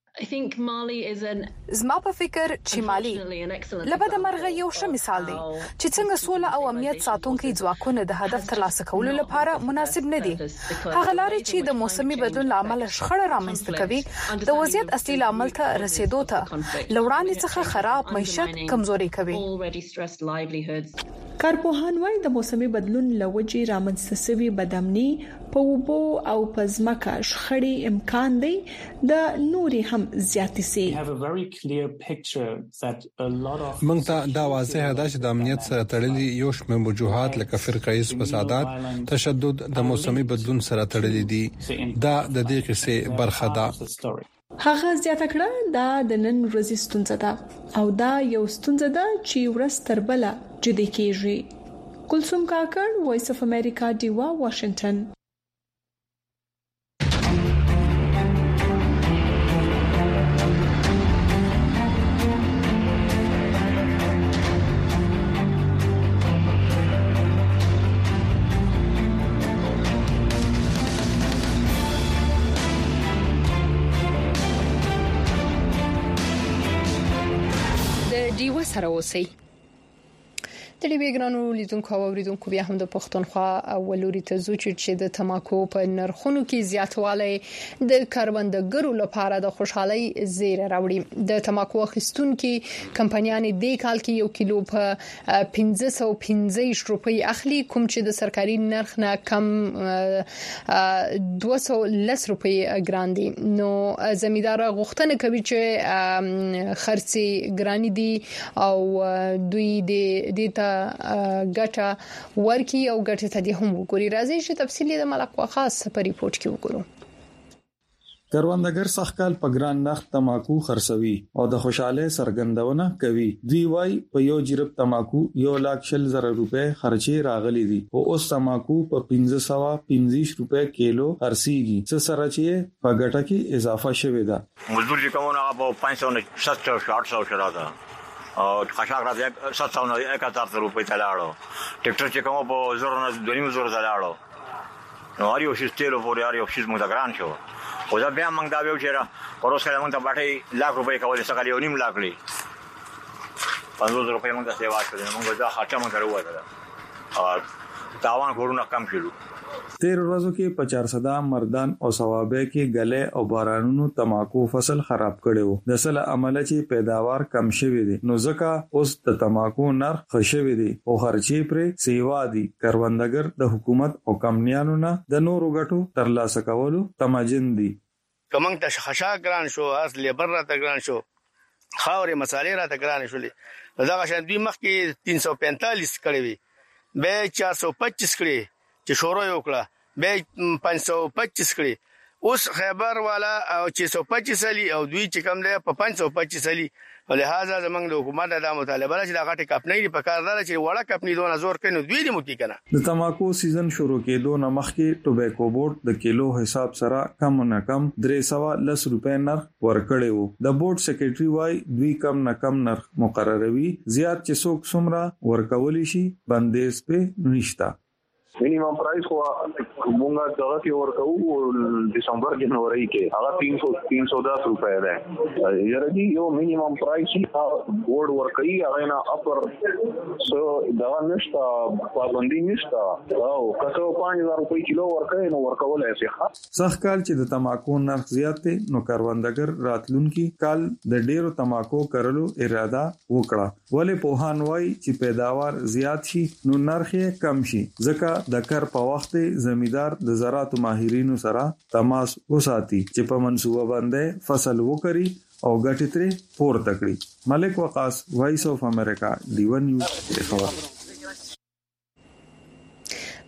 زما په فکر چې مالی لبد مرغه یو ښه مثال دی چې څنګه سوله او امنیت ساتونکي ځواکونه د هدف ترلاسه کولو لپاره مناسب نه دي. هغه لارې چې د موسمي بدلون لامل شخړه رامنځته کوي د وضعیت اصلي لامل ته رسیدو ته لوړاندې څخه خراب معیشت کمزوري کوي. کارپوهان وايي د موسمي بدلون لوجي رامنځته شوی بدامني په وبو او په ځمکه شخړې امکان دی د نوري هم زیاتې سي. موږ ته دا واضح ده چې د امنیت سره تړلي یو شمېر وجوهات لکه فرقایي فسادات، تشدد د موسمي بدلون سره تړلي دي. دا د دې قصې برخه ده. هغه زیاته کړه دا د نن ورځې ستونزه ده او دا یو ستونزه ده چې ورځ تر بله جدي کیږي. کلثوم کاکړ، وایس اف امریکا، دیوا، واشنگټن. دیو سره اوسئ. د دې ګرانو لیدونکو او اوریدونکو بیا هم د پښتونخوا اولوري ته زو چې د تماکو په نرخونو کې زیاتوالی د کاروباردارانو لپاره د خوشحالي زیری راوړي. د تماکو اخیستونکو کمپنیانې د کال کې یو کیلو په پنځه سوه پنځه روپۍ اخلي، کوم چې د سرکاري نرخ نه کم دوه سوه لس روپۍ ګران دي. نو زمیندار غوښتنه کوي چې خرڅي ګران دي او دوی د دې ګټه ورکی او ګټه ته دي هم وګوري. راځي چې تفصیلی د ملک وخاص په ریپورت کې وګورو. کروندګر سخکال په ګران نرخ تماکو خرڅوي او د خوشاله سرګندونه کوي. دوی وايي په یو جرب تماکو یو لاک شل زره روپے خرچي راغلي دي او اوس تماکو په پنځه سوه پنځه روپے کیلو خرڅيږي، څه سره چې په ګټه کې اضافه شوه ده. مزدور چې کومه په پنځه سوه ستر آठ سو شراده او خشاک راځي سات سو نه یک هزار روپۍ ته لاړو. ټریکټر چې کومه په زور نه دوه نیم زور ته لاړو. نو اړ یو شي تیلو پورې اړ یو شي موږ دا ګران شو. او دا بیا موږ دا ویو چې پروسه موږ ته باټي لاک روپۍ کولې څنګه یو نیم لاک لې پنځوس روپۍ موږ ته سیوا کړې. موږ دا خرچه موږ کړو او تاوان کورونه کم کړو. تیر ورځو کې په چار صدا مردان او ثوابه کې غلې او بارانونو تماکو فصل خراب کړو. د سل عمل چې پیداوار کم شوه دي نو ځکه اوس د تماکو نرخ خښوي دي او خرچي پر سیوا دي. کروندګر د حکومت او کمپنیانو نه د نورو ګټو ترلاسه کولو تماجن دي. کومنګ ته خشاک ګران شو، اس لیبر را ته ګران شو، خاورې مسالې را ته ګران شولې. دا غشن دوی مخکې تین سو پینتالیس کړی وي، به چار سو پچیس کړی چې شورو یو کړه، به پنځه سوه پچیس کړي. اوس خیبر والا او چې سو پچیس علي او دوی چې کم دی په پنځه سوه پچیس علي. ولهدا زمنګ د حکومت د مطالبه چې دا غټه کمپنۍ په کار دار چې وړه کمپنۍ دونه زور کوي دوی دې موتی کنه. د تماکو سیزن شروع کېدو نه مخکې ټوبیکو بورډ د کیلو حساب سره کم نه کم درې سوه لس روپۍ نرخ ورکړی وو. د بورډ سیکریټري وايي دوی کم نه کم نرخ مقرروي، زیات چې څوک څومره ورکولی شي بندیز په نشتا. Minimum price को मूंगा जगह की और कहूँ दिसंबर जनवरी के अगर तीन सौ तीन सौ दस रुपए है यार जी यो मिनिमम प्राइस ही बोर्ड वर्क कई अगर ना अपर सो दवा निष्ठा पाबंदी निष्ठा او کسو पाँच हज़ार रुपए किलो वर्क है نو ورکول ایسه ښه. سخت کال چې د تماکو نرخ زیات دي نو کاروندګر راتلونکي کال د ډیرو تماکو کرلو اراده وکړه. ولې پوهان وايي چې پیداوار زیات شي نو نرخ کم شي، ځکه د کار په وخت زمیندار د زراعت ماهرینو سره تماس وساتي چې په منصوبه باندې فصل وکړي او ګټې ترې پورته کړي. ملک وقاص، وایس اف امریکا، دیو نیوز خبر.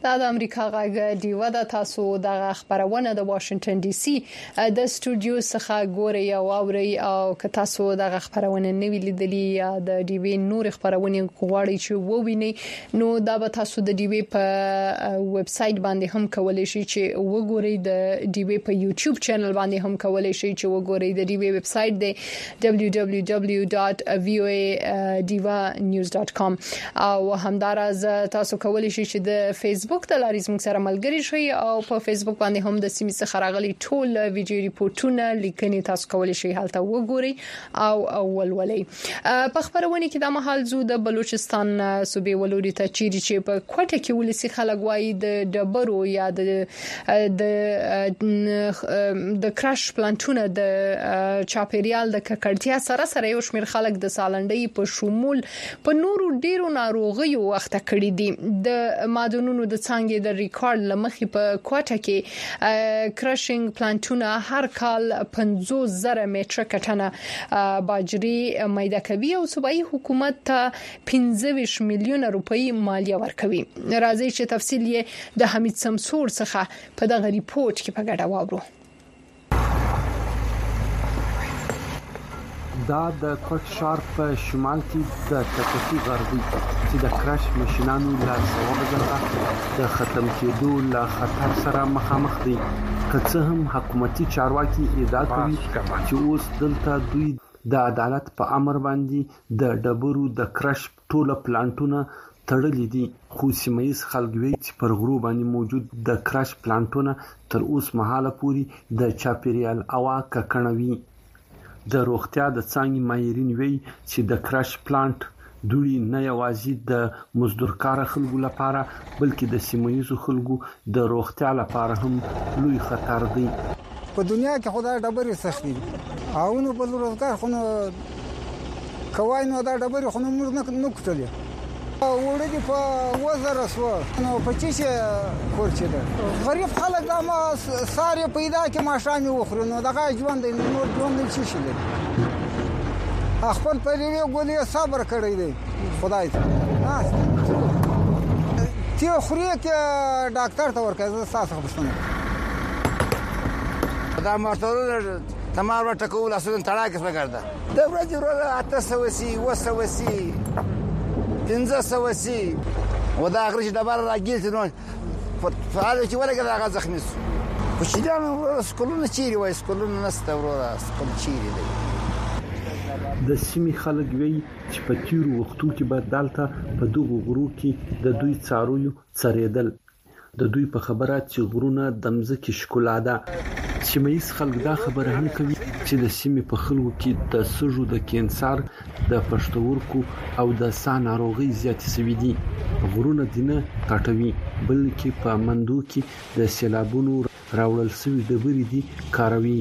دا د امریکا غږ دیو د تاسو د خبرونه د واشنگټن ډي سي د استودیو څخه ګوري او اوري او که تاسو د خبرونه نوی لیدلی یا د ډي وی نور خبرونه غواړئ چې ووینئ نو دا به تاسو د ډي وی په ویب سټ باندې هم کولای شئ چې وګورئ د ډي وی په یوټیوب چینل باندې هم کولای شئ چې وګورئ د ډي وی ویب سټ دی دبليو دبليو دبليو ډاټ وی او ای دیوا نیوز ډاټ کام او همدارز تاسو کولای شئ چې د فیسبوک د لارې زموږ سره ملګری شئ او په فیسبوک باندې هم د سیمې څخه راغلي ټول ویډیو ریپورتونه لیکنې تاسو کولای شئ هلته وګورئ او ولولئ. په خبرونه کې د مهال زو د بلوچستان صوبې ولوري ته چیرې چې په کوټه کې ولسی خلک وایي د ډبرو یا د د کراش پلانټونه د چاپیریال د ککړتیا سره سره یو شمېر خلک د سالنډۍ په شمول په نورو ډیرو ناروغیو وخت کړي دي. د مادونونو د څنګه د ریکارډ لمخې په کوټه کې کراشینګ پلانټونه هر کال پنځوس زره متر کټنه باجری مېده کوي او صوبایي حکومت ته پنځه ویشت میلیون روپۍ مالیه ورکوي. راځي چې تفصیل یې د حمید سمسور څخه په دغه ریپورت کې په ګډه واورو. دا د کوټ ښار په شمال کې د تکتي غربي چې د کراش ماشينانو له سبب د ختم کېدو له خطر سره مخامخ دي. که څه هم حکومتي چارواکي ادعا کوي چې اوس دلته دوی د عدالت په امر باندې د ډبرو د کراش ټوله پلانټونه تړلې دي، خو سیمایي خلک وایي چې پر غرو باندې موجود د کراش پلانټونه تر اوس مهاله پوري د چاپیریال اوا ککړوي. د روغتیا د څنګه ماهرین وایي چې د کراش پلانټ دوی نه یوازې د مزدورکار خلکو لپاره بلکې د سیمایي خلکو د روغتیا لپاره هم لوی خطر دی. په دنیا کې خدای ډبرې سختي او نو په روزګار خو نو کوای نو دا ډبرې خو نو موږ نه کوتلې وړي په وزر اسو نو په چیشې خورچې ده غریب خلک دا ما ساري پیدا کې ماشامي وخوري نو دغه ژوند نور ژوند نه شي لري خپل پرېوي ګولې صبر کړی دی خدای ته تی خوري کې ډاکټر ته ورکړه تاسو خبرونه دا مرتبه تمام ټکول اصلا تړاکس وکړه د ورځې ورځ اته سوسي وسوسي پنځه سوسي ودا غرش د بار راګیل نو فعال چې ورګه دا زخمي خو چې دا سکولونه چیرې وای سکولونه نسته ورو سکول چیرې دی. د سیمې خلک وایي چې په تیرو وختو کې به دالته په دغو غرو کې د دوی څارویو څریدل. د دوی په خبره چې غرونه د مځکې ښکلا ده. سیمایي خلک دا خبره هم کوي چې د سیمې په خلکو کې د سږو د کینسر د پښتورګو او د سا ناروغي زیاتې شوي دي. غرونه دینه کټوي بلکې په مندو کې د سیلابونو راوړل شوی ډبرې دي کاروي.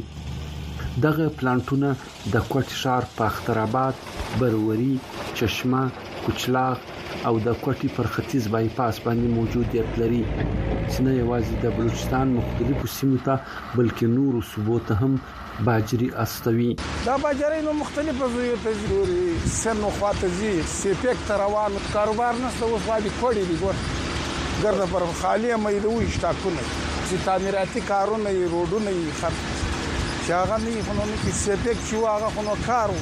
دغه پلانټونه د کوټ ښار په اخترآباد، بروري، چشمه، کوچلاغ او د کوټي پر ختیځ بایپاس باندې موجودیت لري چې نه یوازې د بلوچستان مختلفو سیمو ته بلکې نورو صوبو ته هم باجری استوي. دا باجری نو مختلفه تجربه سن خواته زی سپیک تروان کاروبار نشته اوس وادي کوړي دي ګور ګرځه پر خالی مې دوی شتاکونه چې تعمیراتي کارونه یې روډونه یې خط شاغه نه خو نو کې سپیک شو هغه خو نو کارو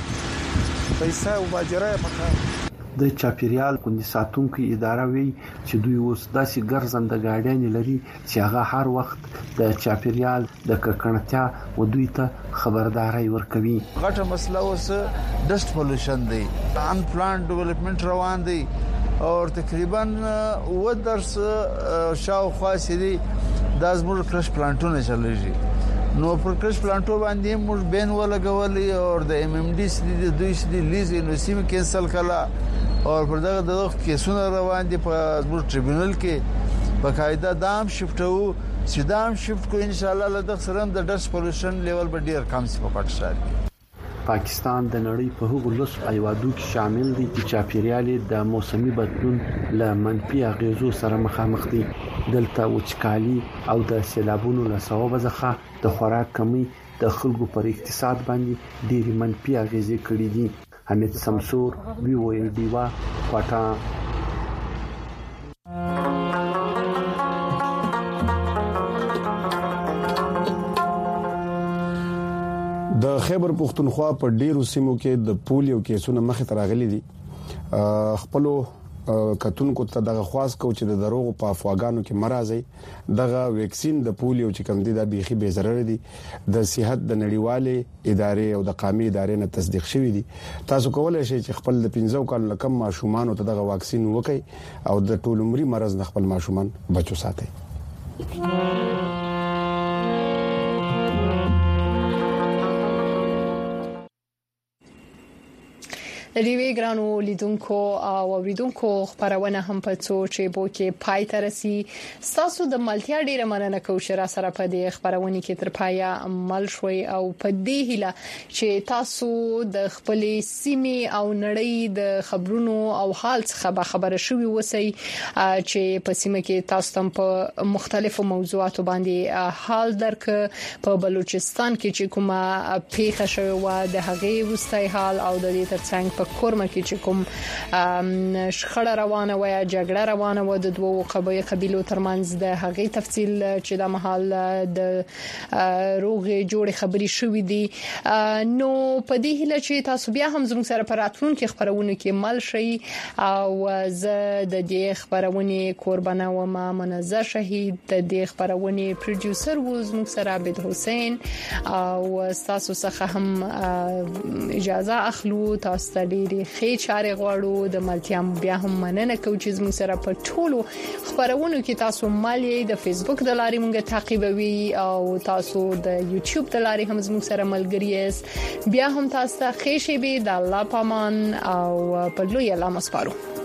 پیسې او باجری پکاره. د چاپیریال خوندي ساتونکو اداره وی چې دوی اوس داسې ګرځنده ګاډیان لري چې هغه هر وخت د چاپیریال د ککړتیا او دوی ته خبرداري ورکوي. غټه مسله اوس ډسټ پولوشن دی، ان پلان ډیولپمنٹ روان دی او تقریبا و درس شاوخوا سړي د ازمور کرش پلانټونه چلېږي نو پر کرش پلانټو باندې موږ بین ولګولې او د ام ام ډي سي د دوی سړي لیز نو سیم کینسل کړه او پر دغه دغه کیسونه روان دي په ازمور ټریبیونل کې په قاعده دام شفټو چې دام شفټ کو ان شاء الله له دغه سره د ډسټ پولوشن لیول به ډیر کم شي په پاکستان کې. پاکستان د نړۍ په هغو لسو هیوادو کې شامل دی چې چاپیریال د موسمي بدلون له منفي اغیزو سره مخامخ دي. دلته وچکالي او د سیلابونو له سببه ځخه د خوراک کمی د خلکو پر اقتصاد باندې ډېری منفي اغیزې کړې دي. حمید سمسور وی او ای ډیوا پټا. د خیبر پختونخوا په ډیرو سیمو کې د پولیو کیسونه مخې ته راغلي دي. خپل کتونکو ته دغه خواص کو چې د دروغ په افواګانو کې مرزي دغه ویکسین د پولیو چې کوم دي د بيخي به ضرر دي د صحت د نړیوالې ادارې او د قومي ادارې نه تصدیق شوی دي. تاسو کولای شئ چې خپل د پنځو کال کم ماشومان ته دغه واکسین وکړي او د ټول عمري مرز نه خپل ماشومان بچو ساتي. ریوی ګرانو لیدونکو او اوریدونکو خبرونه هم په څو چې بو کې پای ته رسی. تاسو د ملتیا ډیره مننه کوم چې را سره په دې خبرونه کې تر پایا عمل شوي او په دې هیله چې تاسو د خپل سیمې او نړۍ د خبرونو او حال څخه خبره شوي وسی چې په سیمه کې تاسو تم په مختلفو موضوعاتو باندې حال درک په بلوچستان کې چې کومه پیښه شوې و د هغې وستای حال او د دې ترڅنګ په کورمه کې چې کوم شخړه روانه و یا جګړه روانه و د دوو قبایل قبیلو ترمنځ د هغې تفصیل چې د محل د روغې جوړې خبري شوې دي. نو په دې هله چې تاسو بیا هم زموږ سره په راتلونکو خبرونه کې مل شي او زه د دې خبرونه قربانه و ما منزه شهید د دې خبرونه پروډوسر و زموږ سره عبد حسین او تاسو څخه هم اجازه اخلو. تاسو ډېری ښه چارې غواړو د ملتيام بیا هم مننه کوم چې زموږ سره په ټولو خبرونو کې تاسو مالې د فیسبوک د لارې مونږ تعقیبوي او تاسو د یوټیوب د لارې هم زموږ سره ملګری یاست. بیا هم تاسو ته ښه شي به د الله پامان او په لوی الله مسپارو.